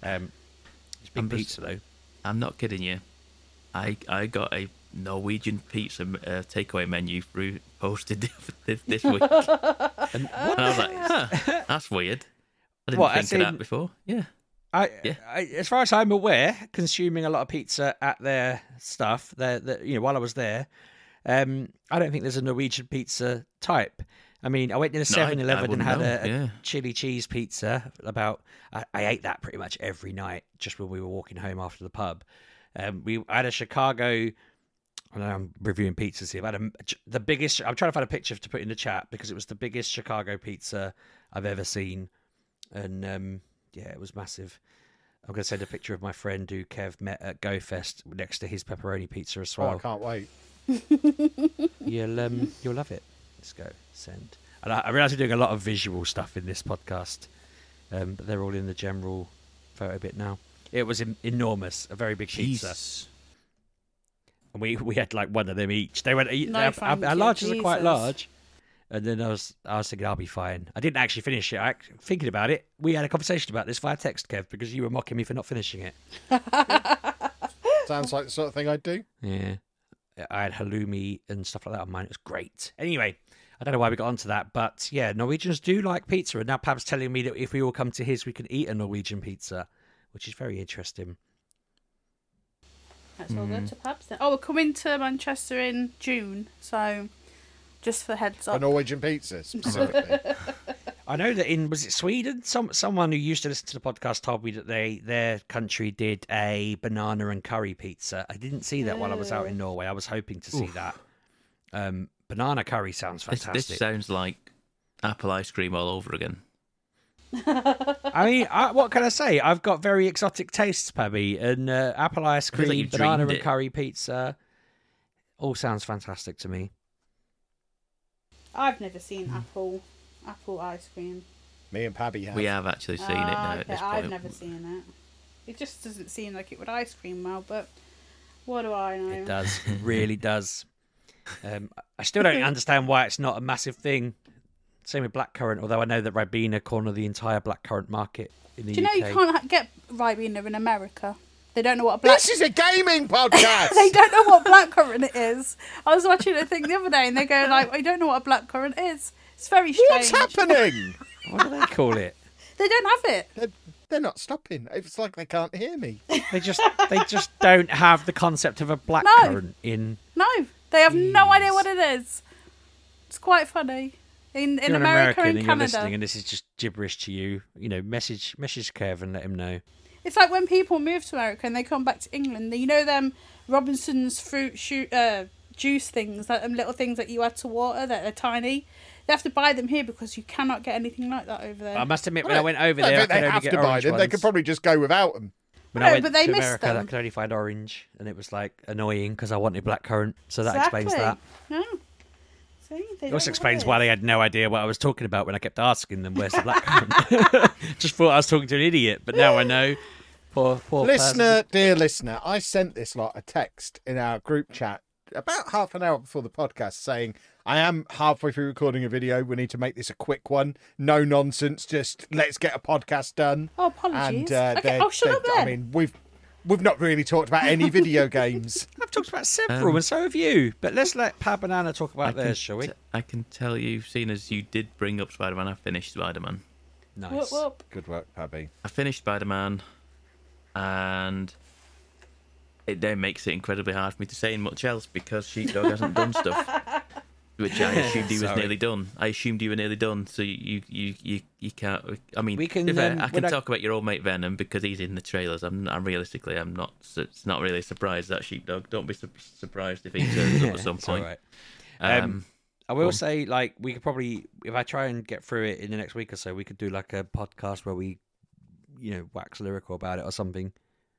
S2: It's big pizza though.
S4: I'm not kidding you. I got a Norwegian pizza takeaway menu posted this week, and I was like, huh, that's weird. I didn't think of that before. Yeah.
S2: I, as far as I'm aware, consuming a lot of pizza at their stuff, while I was there, I don't think there's a Norwegian pizza type. I mean, I went to the 7-Eleven and had a chili cheese pizza. I ate that pretty much every night just when we were walking home after the pub. I had a Chicago. I know I'm reviewing pizzas here. I had the biggest. I'm trying to find a picture to put in the chat because it was the biggest Chicago pizza I've ever seen, and yeah, it was massive. I'm going to send a picture of my friend who Kev met at GoFest next to his pepperoni pizza as well.
S1: Oh, I can't wait.
S2: You'll love it. Let's go send. And I realise we're doing a lot of visual stuff in this podcast, but they're all in the general photo bit now. It was enormous, a very big pizza. And we had like one of them each. They went. Our larges are quite large. And then I was thinking I'll be fine. I didn't actually finish it. Thinking about it, we had a conversation about this via text, Kev, because you were mocking me for not finishing it.
S1: Sounds like the sort of thing I'd do.
S2: Yeah, I had halloumi and stuff like that on mine. It was great. Anyway, I don't know why we got onto that, but yeah, Norwegians do like pizza, and now Pab's telling me that if we all come to his, we can eat a Norwegian pizza, which is very interesting.
S3: That's all good to Pab's then. Oh, we're coming to Manchester in June, so just for heads up.
S1: A Norwegian pizza, specifically.
S2: I know that was it Sweden? Someone who used to listen to the podcast told me that their country did a banana and curry pizza. I didn't see that while I was out in Norway. I was hoping to see that. Banana curry sounds fantastic.
S4: This sounds like apple ice cream all over again.
S2: I mean, what can I say? I've got very exotic tastes, Pabby, and apple ice cream,
S4: like
S2: banana and curry pizza, all sounds fantastic to me.
S3: I've never seen apple ice cream.
S1: Me and Pabby have.
S4: We have actually seen it now at this point.
S3: I've never seen it. It just doesn't seem like it would ice cream well, but what do I know?
S2: It does. It really does. I still don't understand why it's not a massive thing. Same with blackcurrant, although I know that Ribena corner the entire blackcurrant market in the UK.
S3: Do you know you can't get Ribena in America? They don't know what
S1: This is a gaming podcast!
S3: They don't know what blackcurrant is. I was watching a thing the other day and they go like, I don't know what a blackcurrant is. It's very strange.
S1: What's happening?
S2: What do they call it?
S3: They don't have it.
S1: They're not stopping. It's like they can't hear me.
S2: They just don't have the concept of a blackcurrant in.
S3: No, they have no idea what it is. It's quite funny. In
S2: You're
S3: America and
S2: you're
S3: Canada.
S2: listening and this is just gibberish to you. You know, message Kev and let him know.
S3: It's like when people move to America and they come back to England. You know them Robinson's fruit juice things, like them little things that you add to water that are tiny. They have to buy them here because you cannot get anything like that over there.
S2: I must admit, when I went over there, I could
S1: they
S2: only
S1: have
S2: get
S1: to buy
S2: orange
S1: them.
S2: ones.
S1: They could probably just go without them.
S2: When I went
S3: but they
S2: to
S3: missed
S2: America,
S3: them.
S2: I could only find orange, and it was like annoying because I wanted blackcurrant. So that
S3: Exactly.
S2: explains that.
S3: No. See, they
S2: It also
S3: don't
S2: explains
S3: know
S2: why
S3: it.
S2: they had no idea what I was talking about when I kept asking them, where's the blackcurrant? Just thought I was talking to an idiot, but now I know. Poor
S1: Listener, dear listener, I sent this lot a text in our group chat about half an hour before the podcast saying, I am halfway through recording a video. We need to make this a quick one. No nonsense. Just let's get a podcast done.
S3: Oh, apologies.
S1: And,
S3: Okay, I'll shut up then.
S1: I mean, we've not really talked about any video games.
S2: I've talked about several, and so have you. But let's let Pa Banana talk about theirs, shall we?
S4: I can tell you, seeing as you did bring up Spider-Man, I finished Spider-Man.
S2: Nice.
S3: Whoop, whoop.
S1: Good work, Pabby.
S4: I finished Spider-Man, and it then makes it incredibly hard for me to say much else because Sheepdog hasn't done stuff, which I assumed he was
S2: Sorry.
S4: nearly done. I assumed you were nearly done, so you can't. I mean,
S2: We can,
S4: to be fair, I
S2: when
S4: can
S2: I-
S4: talk about your old mate Venom because he's in the trailers. I'm realistically, I'm not. It's not really a surprise that Sheepdog. Don't be surprised if he turns up at some
S2: It's all
S4: point.
S2: right.
S4: Um,
S2: I will
S4: on.
S2: say, like, we could probably, if I try and get through it in the next week or so, we could do like a podcast where we, wax lyrical about it or something.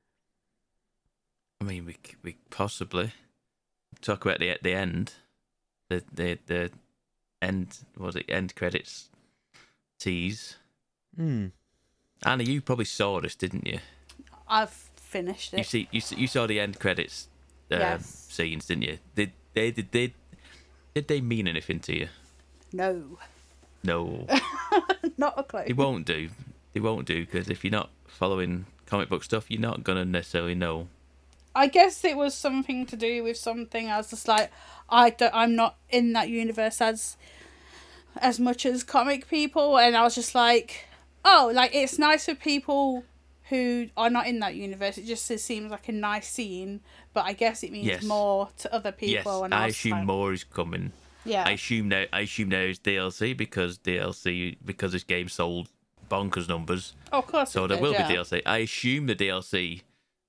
S4: I mean, we possibly talk about the end, the end. What was it? End credits tease. Anna, you probably saw this, didn't you?
S3: I've finished it.
S4: You saw the end credits
S3: Yes.
S4: scenes, didn't you? Did they mean anything to you?
S3: No.
S4: No,
S3: Not a clue.
S4: they won't do. They won't do because if you're not following comic book stuff, you're not gonna necessarily know.
S3: I guess it was something to do with something. I was just like, I'm not in that universe as much as comic people, and I was just like, oh, like it's nice for people who are not in that universe. It seems like a nice scene, but I guess it means
S4: Yes.
S3: more to other people.
S4: Yes,
S3: And
S4: I
S3: was
S4: assume
S3: like,
S4: more is coming.
S3: Yeah.
S4: I assume now is DLC because this game sold bonkers numbers.
S3: Oh, of course.
S4: So
S3: it
S4: there
S3: did,
S4: will
S3: yeah.
S4: be DLC. I assume the DLC.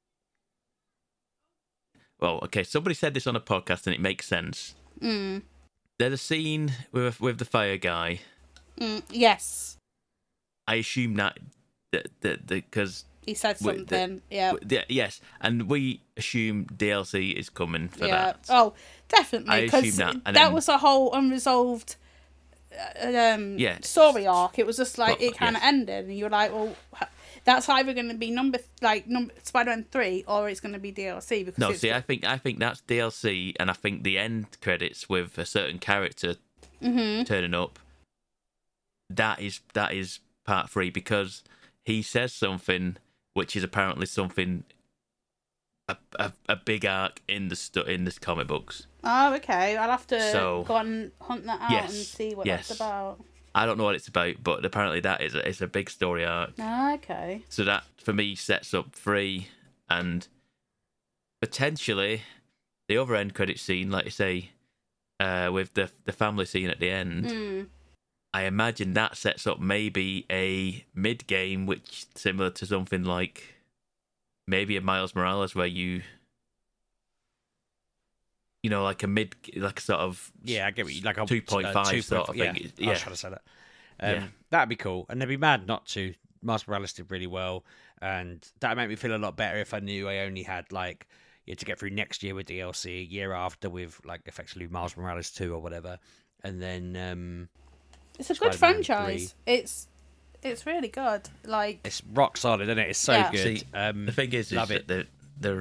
S4: Well, okay. Somebody said this on a podcast, and it makes sense. There's a scene with the fire guy.
S3: Yes.
S4: I assume that because
S3: He said
S4: Wait,
S3: something. Yeah.
S4: yes, and we assume DLC is coming for
S3: Yeah.
S4: that.
S3: Oh, definitely.
S4: I
S3: Because
S4: assume that, and
S3: that
S4: then-
S3: was a whole unresolved
S4: Yeah.
S3: story arc. It was just like
S4: Well,
S3: it kind of
S4: yes.
S3: ended, and you were like, well, that's either going to be number Spider-Man 3 or it's going to be DLC. Because
S4: No,
S3: it's
S4: see, I think that's DLC, and I think the end credits with a certain character turning up. That is part 3 because he says something which is apparently something a big arc in the comic books.
S3: Oh, okay. I'll have to
S4: So-
S3: go and hunt that out
S4: Yes,
S3: and see what
S4: yes.
S3: that's about.
S4: I don't know what it's about, but apparently that is it's a big story arc.
S3: Ah, okay.
S4: So that for me sets up 3 and potentially the other end credit scene, like you say, with the family scene at the end. I imagine that sets up maybe a mid game, which similar to something like maybe a Miles Morales, where like like a sort of
S2: Yeah, I get what you like a
S4: 2.5 sort of thing.
S2: I
S4: Yeah.
S2: was trying to say that.
S4: Yeah.
S2: That'd be cool, and they'd be mad not to. Miles Morales did really well, and that'd make me feel a lot better if I knew I only had like to get through next year with DLC, a year after with like effectively Miles Morales 2 or whatever, and then
S3: It's a good
S2: Spider-Man
S3: franchise. It's really good. Like,
S2: it's rock solid, isn't it? It's so
S3: Yeah.
S2: good.
S4: See, the thing is
S2: love
S4: that
S2: it.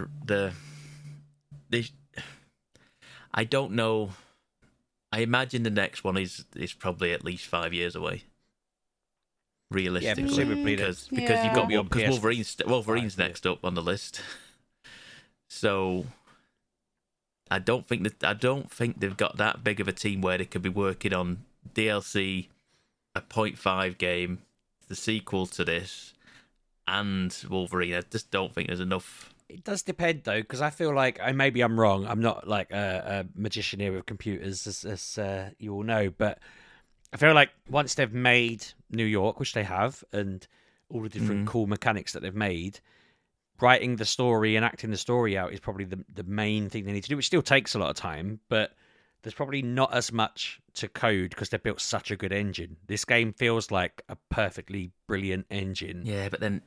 S4: I don't know. I imagine the next one is probably at least 5 years away. Realistically,
S2: presumably
S4: because
S3: Yeah.
S4: you've got
S2: Be on
S4: because
S2: PS5,
S4: Wolverine's
S2: yeah.
S4: next up on the list. So I don't think they've got that big of a team where they could be working on DLC, a 0.5 game, the sequel to this, and Wolverine. I just don't think there's enough.
S2: It does depend though, because I feel like maybe I'm wrong. I'm not like a magician here with computers, as you all know, but I feel like once they've made New York, which they have, and all the different cool mechanics that they've made, writing the story and acting the story out is probably the main thing they need to do, which still takes a lot of time, but there's probably not as much to code because they've built such a good engine. This game feels like a perfectly brilliant engine.
S4: Yeah, but then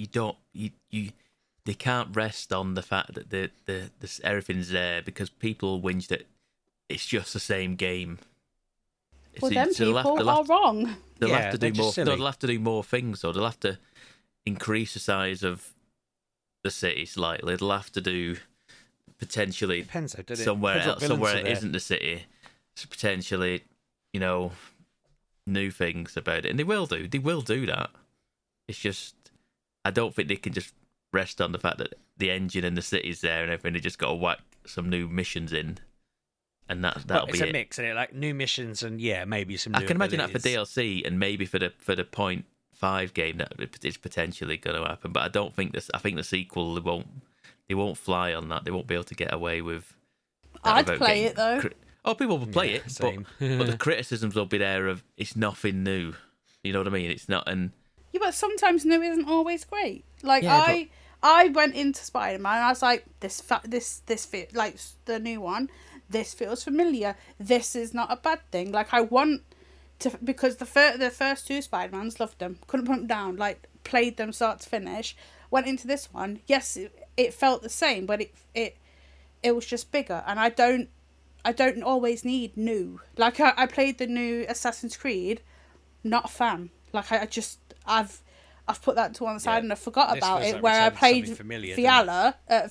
S4: they can't rest on the fact that the everything's there because people whinge that it's just the same game.
S3: well,
S4: So
S3: them
S4: they'll
S3: people
S4: have
S3: are wrong.
S4: They'll
S2: Yeah,
S4: have to
S2: they're
S4: do
S2: just
S4: more.
S2: silly.
S4: They'll have to do more things, or they'll have to increase the size of the city slightly. They'll have to do potentially
S2: Depends, though, doesn't it?
S4: somewhere
S2: Depends what
S4: else,
S2: villains
S4: somewhere
S2: are
S4: that
S2: there.
S4: isn't the city. So potentially, new things about it, and they will do. They will do that. It's just I don't think they can just rest on the fact that the engine and the city's there and everything. They just got to whack some new missions in, and that'll
S2: But
S4: be
S2: it's a
S4: it.
S2: mix, isn't it? Like new missions and maybe some.
S4: I
S2: New
S4: can imagine that for
S2: abilities.
S4: DLC and maybe for the .5 game that is potentially going to happen. But I don't think this. I think the sequel they won't fly on that. They won't be able to get away with. That
S3: I'd
S4: without
S3: play
S4: getting
S3: it though.
S4: people will play
S2: Yeah,
S4: it,
S2: same.
S4: but the criticisms will be there of it's nothing new. You know what I mean? It's not and
S3: Yeah, but sometimes new isn't always great. Like
S4: Yeah,
S3: I went into Spider-Man and I was like, this fit like the new one. This feels familiar. This is not a bad thing. Like I want to because the first two Spider-Mans, loved them, couldn't put them down. Like played them start to finish. Went into this one. Yes, it felt the same, but it was just bigger. And I don't always need new. Like I played the new Assassin's Creed. Not a fan. Like I've put that to one side
S2: Yeah.
S3: and I forgot
S2: This
S3: about
S2: feels
S3: it.
S2: like
S3: Where I
S2: return to
S3: played
S2: something familiar,
S3: Viala,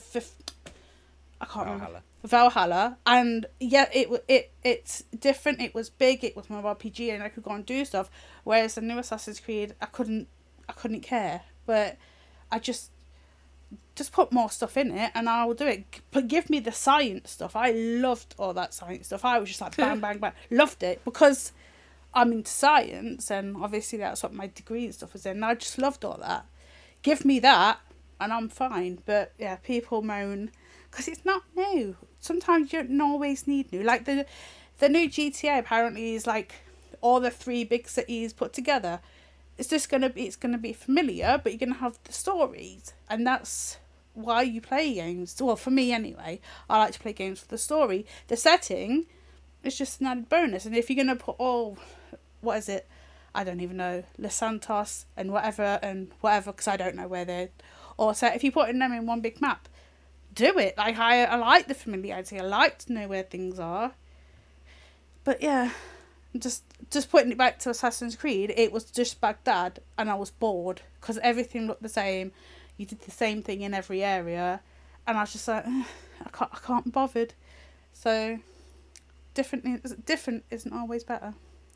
S3: I can't remember Valhalla, and yeah, it's different. It was big. It was more RPG, and I could go and do stuff. Whereas the new Assassin's Creed, I couldn't care. But I just put more stuff in it, and I will do it. But give me the science stuff. I loved all that science stuff. I was just like bang, bang, bang. Loved it because I'm into science, and obviously that's what my degree and stuff is in. And I just loved all that. Give me that, and I'm fine. But yeah, people moan because it's not new. Sometimes you don't always need new. Like the new GTA apparently is like all the 3 big cities put together. It's just gonna be familiar, but you're gonna have the stories, and that's why you play games. Well, for me anyway, I like to play games for the story. The setting is just an added bonus, and if you're gonna put what is it? I don't even know, Los Santos and whatever, because I don't know where they're all set. If you're putting them in one big map, do it. Like I like the familiarity. I like to know where things are. But yeah, just putting it back to Assassin's Creed, it was just Baghdad, and I was bored because everything looked the same. You did the same thing in every area, and I was just like, I can't be bothered. So different isn't always better.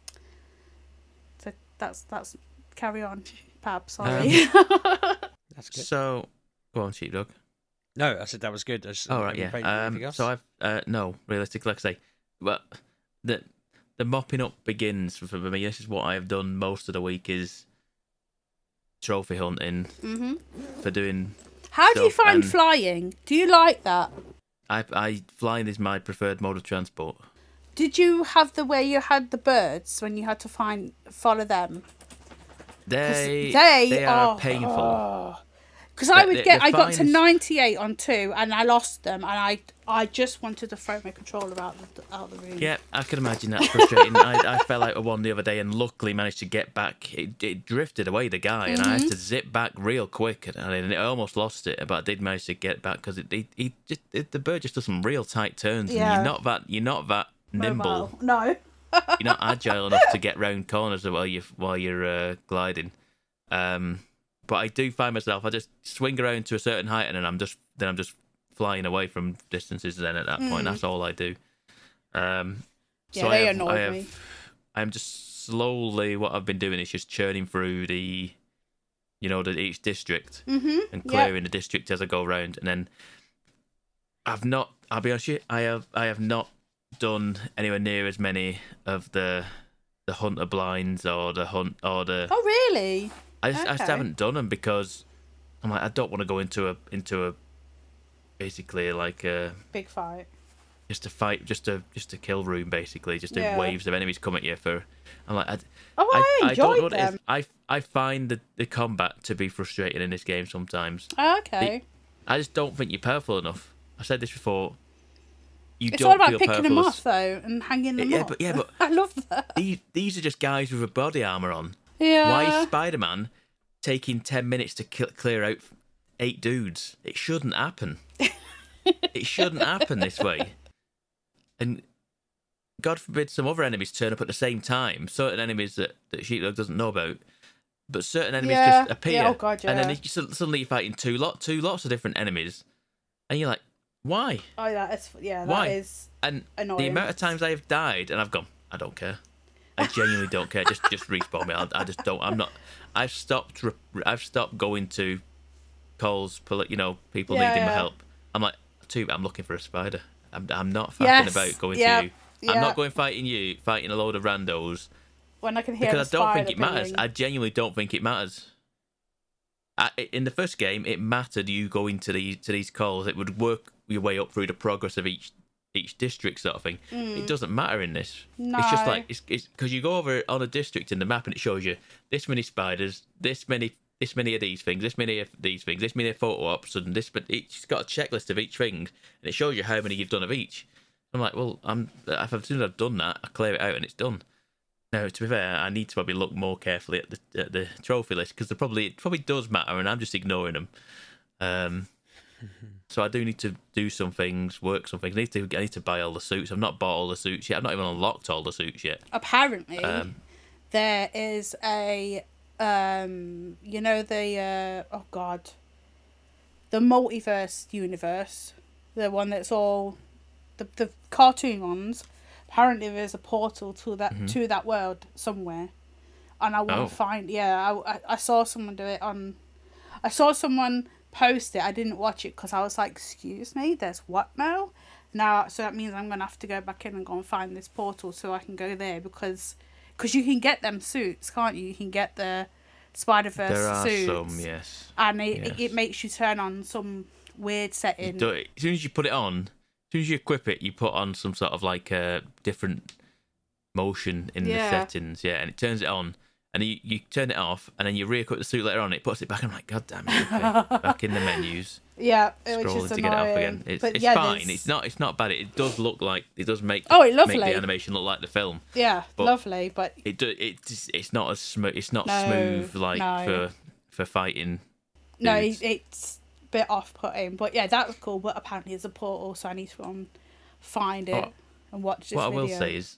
S3: So that's carry on, Pab. Sorry.
S2: That's good.
S4: so go on, Sheepdog.
S2: No, I said that was good.
S4: Oh right,
S2: Anything
S4: yeah.
S2: else?
S4: So I've no realistically, like I say, but the mopping up begins for me. This is what I've done most of the week is trophy hunting for doing.
S3: How do you
S4: stuff,
S3: find
S4: and
S3: flying? Do you like that?
S4: I flying is my preferred mode of transport.
S3: Did you have the way you had the birds when you had to follow them? 'Cause
S4: They are painful.
S3: Because I
S4: The
S3: got to
S4: finest-
S3: 98 on 2 and I lost them, and I just wanted to throw my controller out the room.
S4: Yeah, I can imagine that's frustrating. I fell out of one the other day and luckily managed to get back. It drifted away, the guy, and I had to zip back real quick, and I almost lost it, but I did manage to get back because the bird just does some real tight turns,
S3: Yeah.
S4: and you're not that nimble.
S3: Mobile. No.
S4: You're not agile enough to get round corners while you're gliding. But I do find myself, I just swing around to a certain height, and then I'm just flying away from distances. Then at that point, that's all I do.
S3: Yeah, they annoyed me.
S4: I'm just slowly. What I've been doing is just churning through each district and clearing the district as I go around, and then I'll be honest with you, I have not done anywhere near as many of the hunter blinds or the hunt or the.
S3: Oh, really?
S4: I just
S3: Okay.
S4: haven't done them because I'm like I don't want to go into a basically like a
S3: Big fight.
S4: just a fight, just a kill room basically, just
S3: Yeah.
S4: waves of enemies come at you for. I'm like I
S3: I
S4: don't know
S3: enjoyed
S4: what it is.
S3: them.
S4: I find the combat to be frustrating in this game sometimes.
S3: Oh, okay.
S4: I just don't think you're powerful enough. I said this before. You
S3: It's
S4: don't
S3: all about
S4: feel
S3: picking
S4: powerful
S3: them
S4: as-
S3: off, though, and hanging them up.
S4: but
S3: I love that.
S4: these are just guys with a body armor on.
S3: Yeah.
S4: Why is Spider-Man taking 10 minutes to clear out 8 dudes? It shouldn't happen. It shouldn't happen this way. And God forbid some other enemies turn up at the same time, certain enemies that Sheepdog doesn't know about, but certain enemies
S3: Yeah.
S4: just appear,
S3: Yeah, oh God,
S4: and then
S3: yeah.
S4: suddenly you're fighting two lots of different enemies, and you're like, why?
S3: Oh, that
S4: Why?
S3: is
S4: And
S3: annoying.
S4: the amount of times I have died, and I've gone, I don't care. I genuinely don't care. Just respawn me. I just don't. I'm not. I've stopped going to calls. People
S3: Yeah,
S4: needing my
S3: yeah.
S4: help. I'm like, I'm looking for a spider. I'm not faffing
S3: Yes,
S4: about going
S3: yeah,
S4: to you.
S3: yeah.
S4: I'm not going fighting you, fighting a load of randos
S3: When I can hear
S4: because
S3: the
S4: I don't think
S3: spider
S4: it matters.
S3: billing.
S4: I genuinely don't think it matters. In the first game, it mattered you going to these calls. It would work your way up through the progress of each district sort of thing. It doesn't matter in this. It's just
S3: No.
S4: like it's because you go over on a district in the map and it shows you this many spiders, this many of these things, this many of these things, this many of photo ops, and this. But it's got a checklist of each thing, and it shows you how many you've done of each. I'm like, well, as soon as I've done that, I clear it out and it's done. Now, to be fair, I need to probably look more carefully at the trophy list because it probably does matter, and I'm just ignoring them. So I do need to do some things, work some things. I need to buy all the suits. I've not bought all the suits yet. I've not even unlocked all the suits yet.
S3: Apparently, there is a the the multiverse universe, the one that's all the cartoon ones. Apparently, there's a portal to that world somewhere, and I want to find. Yeah, I saw someone do it on. I saw someone post it. I didn't watch it because I was like, "Excuse me, there's what now?" Now, so that means I'm gonna have to go back in and go and find this portal so I can go there because you can get them suits, can't you? You can get the Spider-Verse
S4: There are
S3: suits,
S4: some, yes.
S3: and
S4: Yes.
S3: it makes you turn on some weird setting.
S4: As soon as you put it on, as soon as you equip it, you put on some sort of like different motion in the settings, and it turns it on, and you turn it off, and then you re-equip the suit later on. It puts it back. I'm like, God damn it! Okay. Back in the menus,
S3: Yeah, which
S4: scrolling
S3: is
S4: to get it off
S3: annoying.
S4: again.
S3: But
S4: It's
S3: yeah,
S4: fine.
S3: there's-
S4: It's not bad. It does look like it does make
S3: Oh, lovely.
S4: make the animation look like the film.
S3: Yeah,
S4: but
S3: lovely, but
S4: It's not as smooth. It's not
S3: No,
S4: smooth like
S3: no.
S4: for fighting.
S3: no,
S4: dudes.
S3: it's a bit off-putting. But yeah, that was cool. But apparently, there's a portal, so I need to go and find it
S4: What-
S3: and watch this
S4: What I
S3: video.
S4: will say is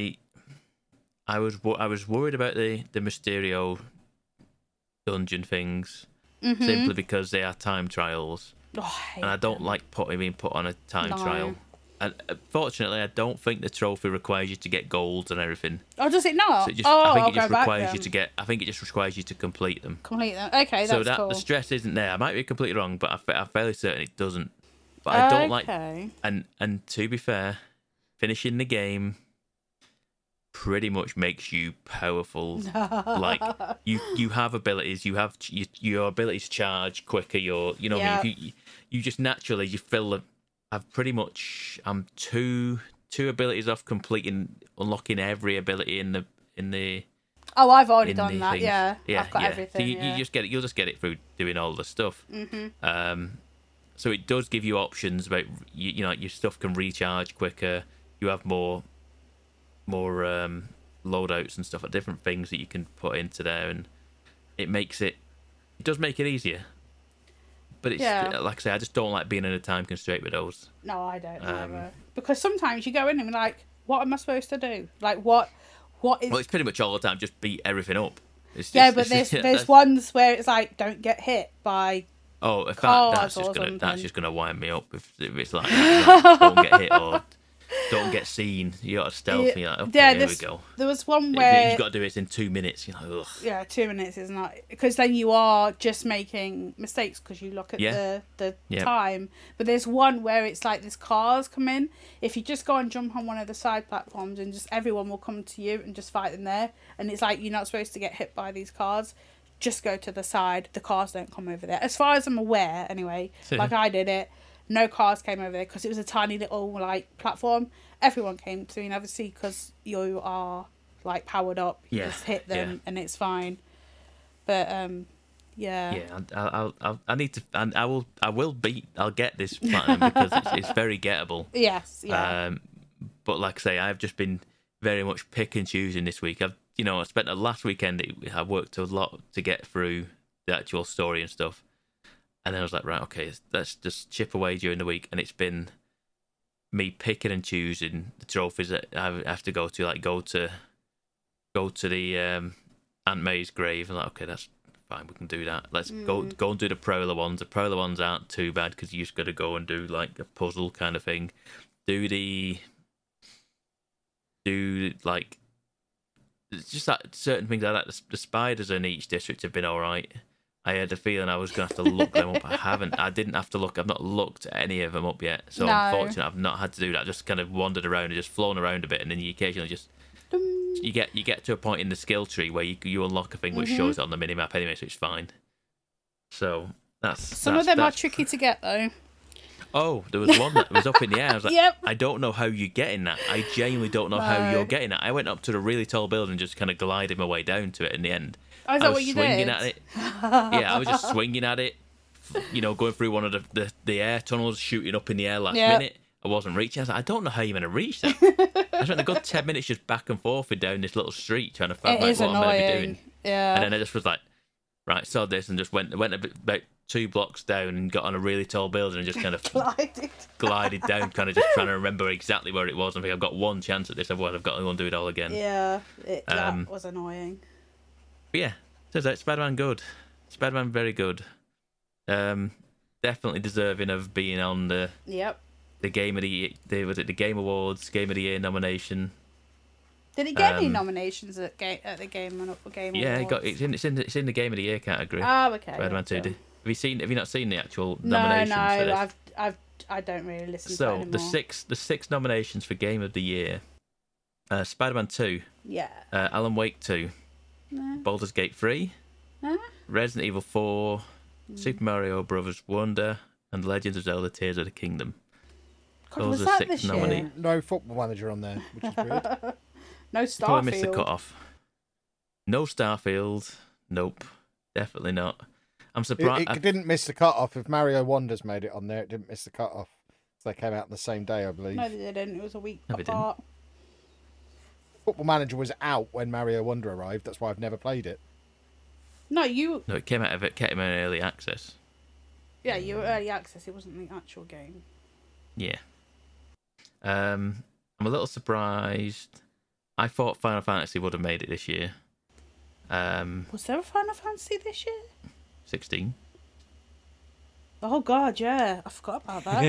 S4: I was worried about the Mysterio dungeon things
S3: Mm-hmm.
S4: simply because they are time trials,
S3: Oh, I hate
S4: and I don't
S3: them.
S4: like being put on a time
S3: No.
S4: trial. And fortunately, I don't think the trophy requires you to get golds and everything.
S3: Oh, does it not?
S4: So it just,
S3: oh,
S4: I think
S3: I'll
S4: it just
S3: go back
S4: requires you
S3: then.
S4: to get. I think it just requires you to complete them.
S3: Complete them. Okay, that's
S4: So that
S3: cool.
S4: the stress isn't there. I might be completely wrong, but I'm fairly certain it doesn't. But I don't like.
S3: Okay.
S4: And to be fair, finishing the game pretty much makes you powerful. Like you have abilities, you have your abilities charge quicker.
S3: Yeah.
S4: You just naturally you fill. I've pretty much two abilities off unlocking every ability in the.
S3: Oh, I've already
S4: in
S3: done
S4: the
S3: that.
S4: things.
S3: Yeah, I've got
S4: So
S3: everything.
S4: you just get it. You'll just get it through doing all the stuff.
S3: Mm-hmm.
S4: So it does give you options about your stuff can recharge quicker. You have more loadouts and stuff, like different things that you can put into there, and it does make it easier. But it's like I say, I just don't like being in a time constraint with those.
S3: No, I don't either. Because sometimes you go in and you're like, what am I supposed to do? Like, what is...
S4: Well, it's pretty much all the time just beat everything up.
S3: Yeah, but there's ones where it's like, don't get hit by...
S4: Oh, in fact,
S3: cars
S4: that's
S3: or
S4: just
S3: something.
S4: gonna wind me up if it's like don't get hit or don't get seen. You got to stealth. You're like, okay,
S3: Yeah,
S4: there we go.
S3: There was one where...
S4: You got to do it in 2 minutes. You're like, ugh.
S3: Yeah, 2 minutes is not... Because then you are just making mistakes because you look at the time. But there's one where it's like there's cars come in. If you just go and jump on one of the side platforms and just everyone will come to you and just fight them there. And it's like you're not supposed to get hit by these cars. Just go to the side. The cars don't come over there. As far as I'm aware, anyway. Like I did it. No cars came over there because it was a tiny little like platform. Everyone came to, and obviously because you are like powered up, you just hit them and it's fine. But yeah.
S4: I need to, and I'll get this platinum because it's very gettable.
S3: Yes. Yeah.
S4: But like I say, I've just been very much pick and choosing this week. I spent the last weekend. I worked a lot to get through the actual story and stuff, and then I was like, right, okay, let's just chip away during the week. And it's been me picking and choosing the trophies that I have to go to, like go to the Aunt May's grave. I'm like, okay, that's fine. We can do that. Let's go and do the Prowler ones. The Prowler ones aren't too bad because you just got to go and do like a puzzle kind of thing. Do like it's just that certain things like that. The spiders in each district have been all right. I had a feeling I was going to have to look them up. I didn't have to look. I've not looked at any of them up yet. So
S3: No.
S4: unfortunately, I've not had to do that. I just kind of wandered around and just flown around a bit, and then you occasionally just you get to a point in the skill tree where you unlock a thing which shows it on the minimap anyway, so it's fine. So
S3: Some of them are tricky to get though.
S4: Oh, there was one that was up in the air. I was like,
S3: Yep.
S4: I don't know how you're getting that. I genuinely don't know how you're getting that. I went up to the really tall building and just kind of glided my way down to it in the end.
S3: Oh, is
S4: I
S3: that
S4: was
S3: what you
S4: swinging
S3: did?
S4: at it. Yeah, I was just swinging at it. Going through one of the air tunnels, shooting up in the air last minute. I wasn't reaching. I was like, I don't know how you're going to reach that. I spent a good 10 minutes just back and forth down this little street trying to find
S3: It
S4: out
S3: is
S4: what I'm going to be
S3: annoying.
S4: doing.
S3: Yeah.
S4: And then I just was like, right, saw this and just went a bit, about 2 blocks down and got on a really tall building and just kind of glided down, kind of just trying to remember exactly where it was. I think I've got one chance at this, otherwise I've got to go and do it all again.
S3: Yeah, that was annoying.
S4: But yeah, turns out Spider-Man good. Spider-Man very good. Definitely deserving of being on the Game of the Game Awards Game of the Year nomination.
S3: Did it get any nominations at the Game
S4: Yeah,
S3: Awards?
S4: it's in the Game of the Year category.
S3: Oh, okay.
S4: Spider-Man 2.
S3: Okay.
S4: Have you not seen the actual nominations for this?
S3: No, I don't really listen to it
S4: So
S3: anymore.
S4: the six nominations for Game of the Year: Spider-Man 2,
S3: Yeah.
S4: Alan Wake 2,
S3: No.
S4: Baldur's Gate 3,
S3: Huh?
S4: Resident Evil 4, Super Mario Bros. Wonder, and Legend of Zelda: Tears of the Kingdom.
S3: God,
S4: Those
S3: was
S4: are
S3: that
S4: 6
S3: this year?
S4: nominees.
S1: No Football Manager on there, which is weird.
S3: No
S4: Probably missed the
S3: Starfield.
S4: cutoff. No Starfield. Nope, definitely not. I'm surprised.
S1: It didn't miss the cut-off. If Mario Wonders made it on there, it didn't miss the cut-off. So they came out on the same day, I believe.
S3: No, they didn't. It was a week
S4: No, they
S3: apart.
S1: Football Manager was out when Mario Wonder arrived. That's why I've never played it.
S3: No, you.
S4: No, it came out in early access.
S3: Yeah, you were early access. It wasn't the actual game.
S4: Yeah. I'm a little surprised. I thought Final Fantasy would have made it this year.
S3: Was there a Final Fantasy this year?
S4: 16.
S3: Oh God, yeah, I forgot about that.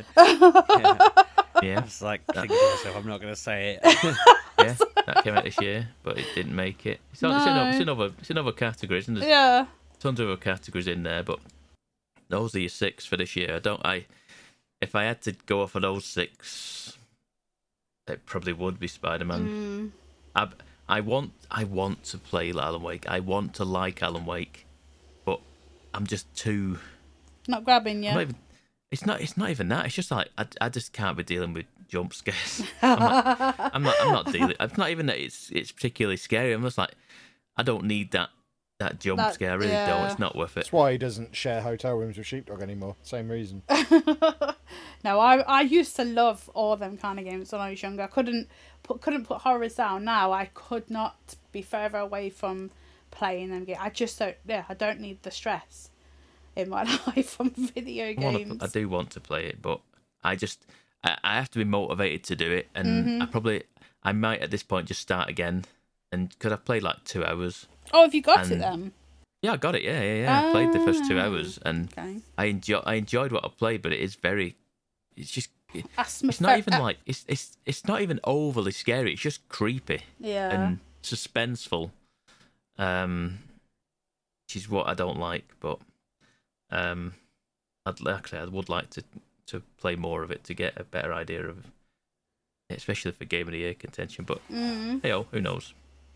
S4: Yeah.
S2: It's like thinking to myself, I'm not going to say it.
S4: Yeah, that came out this year, but it didn't make it. It's another category, isn't there?
S3: Yeah.
S4: Tons of other categories in there, but those are your 6 for this year. If I had to go off of those 6, it probably would be Spider-Man. I want to play Alan Wake. I want to like Alan Wake, but I'm just too.
S3: Not grabbing you.
S4: It's not even that. It's just like I just can't be dealing with jump scares. I'm not dealing. It's not even that it's particularly scary. I'm just like, I don't need that jump scare. I really don't. It's not worth it.
S1: That's why he doesn't share hotel rooms with Sheepdog anymore. Same reason.
S3: No, I used to love all them kind of games when I was younger. I couldn't put horrors down. Now I could not be further away from playing them games. I just don't. Yeah, I don't need the stress in my life from video games.
S4: I do want to play it, but I have to be motivated to do it, and I might at this point just start again, and because I've played like 2 hours.
S3: Oh, have you got it then?
S4: Yeah, I got it. Yeah. I played the first 2 hours, and
S3: Okay.
S4: I enjoyed what I played, but it is very. It's just.
S3: Asthma
S4: It's not even like it's not even overly scary. It's just creepy and suspenseful, which is what I don't like. But I would like to play more of it to get a better idea of, especially for Game of the Year contention. But hey, who knows?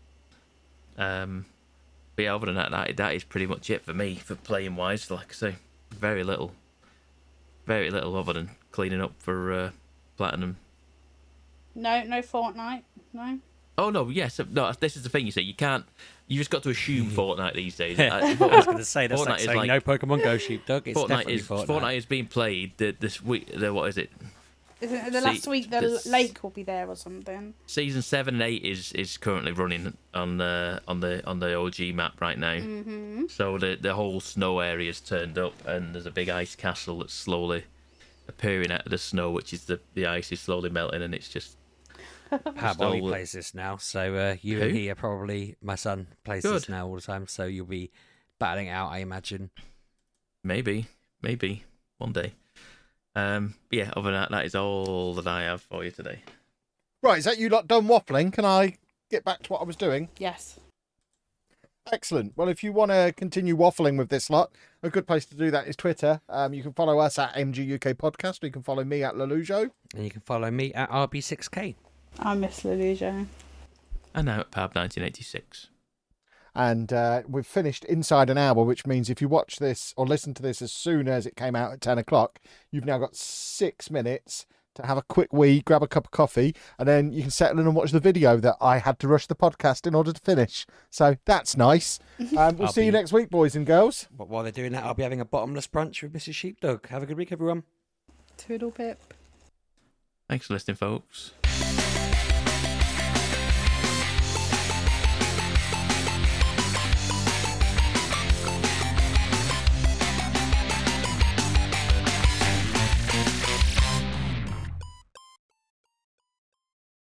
S4: But yeah, other than that is pretty much it for me for playing wise. Like I say, very little other than cleaning up for Platinum.
S3: No Fortnite. No.
S4: Oh no, yes, no. This is the thing. You say you can't. You just got to assume Fortnite these days.
S2: I was going to say that's
S4: Fortnite
S2: like
S4: is
S2: saying
S4: like-
S2: no Pokemon Go, Sheepdog. It's definitely Fortnite.
S4: Fortnite is being played this week. What is it?
S3: Isn't it the last week the lake will be there or something?
S4: Season 7 and 8 is currently running on the OG map right now.
S3: Mm-hmm.
S4: So the whole snow area's turned up, and there's a big ice castle that's slowly appearing out of the snow, which is the ice is slowly melting, and it's just
S2: Pab Ollie plays this now, so you
S4: Who?
S2: and he are probably... My son plays this
S4: Good.
S2: now all the time, so you'll be battling it out, I imagine.
S4: Maybe one day. Yeah, other than that, that is all that I have for you today.
S1: Right, is that you lot done waffling? Can I get back to what I was doing?
S3: Yes.
S1: Excellent. Well, if you want to continue waffling with this lot, a good place to do that is Twitter. You can follow us at MGUK Podcast, or you can follow me at Lelujo.
S2: And you can follow me at RB6K.
S3: I miss Lelujo.
S4: And now at Pab 1986.
S1: And we've finished inside an hour, which means if you watch this or listen to this as soon as it came out at 10 o'clock, you've now got 6 minutes to have a quick wee, grab a cup of coffee, and then you can settle in and watch the video that I had to rush the podcast in order to finish. So that's nice. We'll see you next week, boys and girls.
S2: But while they're doing that, I'll be having a bottomless brunch with Mrs. Sheepdog. Have a good week, everyone.
S3: Toodle pip.
S4: Thanks for listening, folks.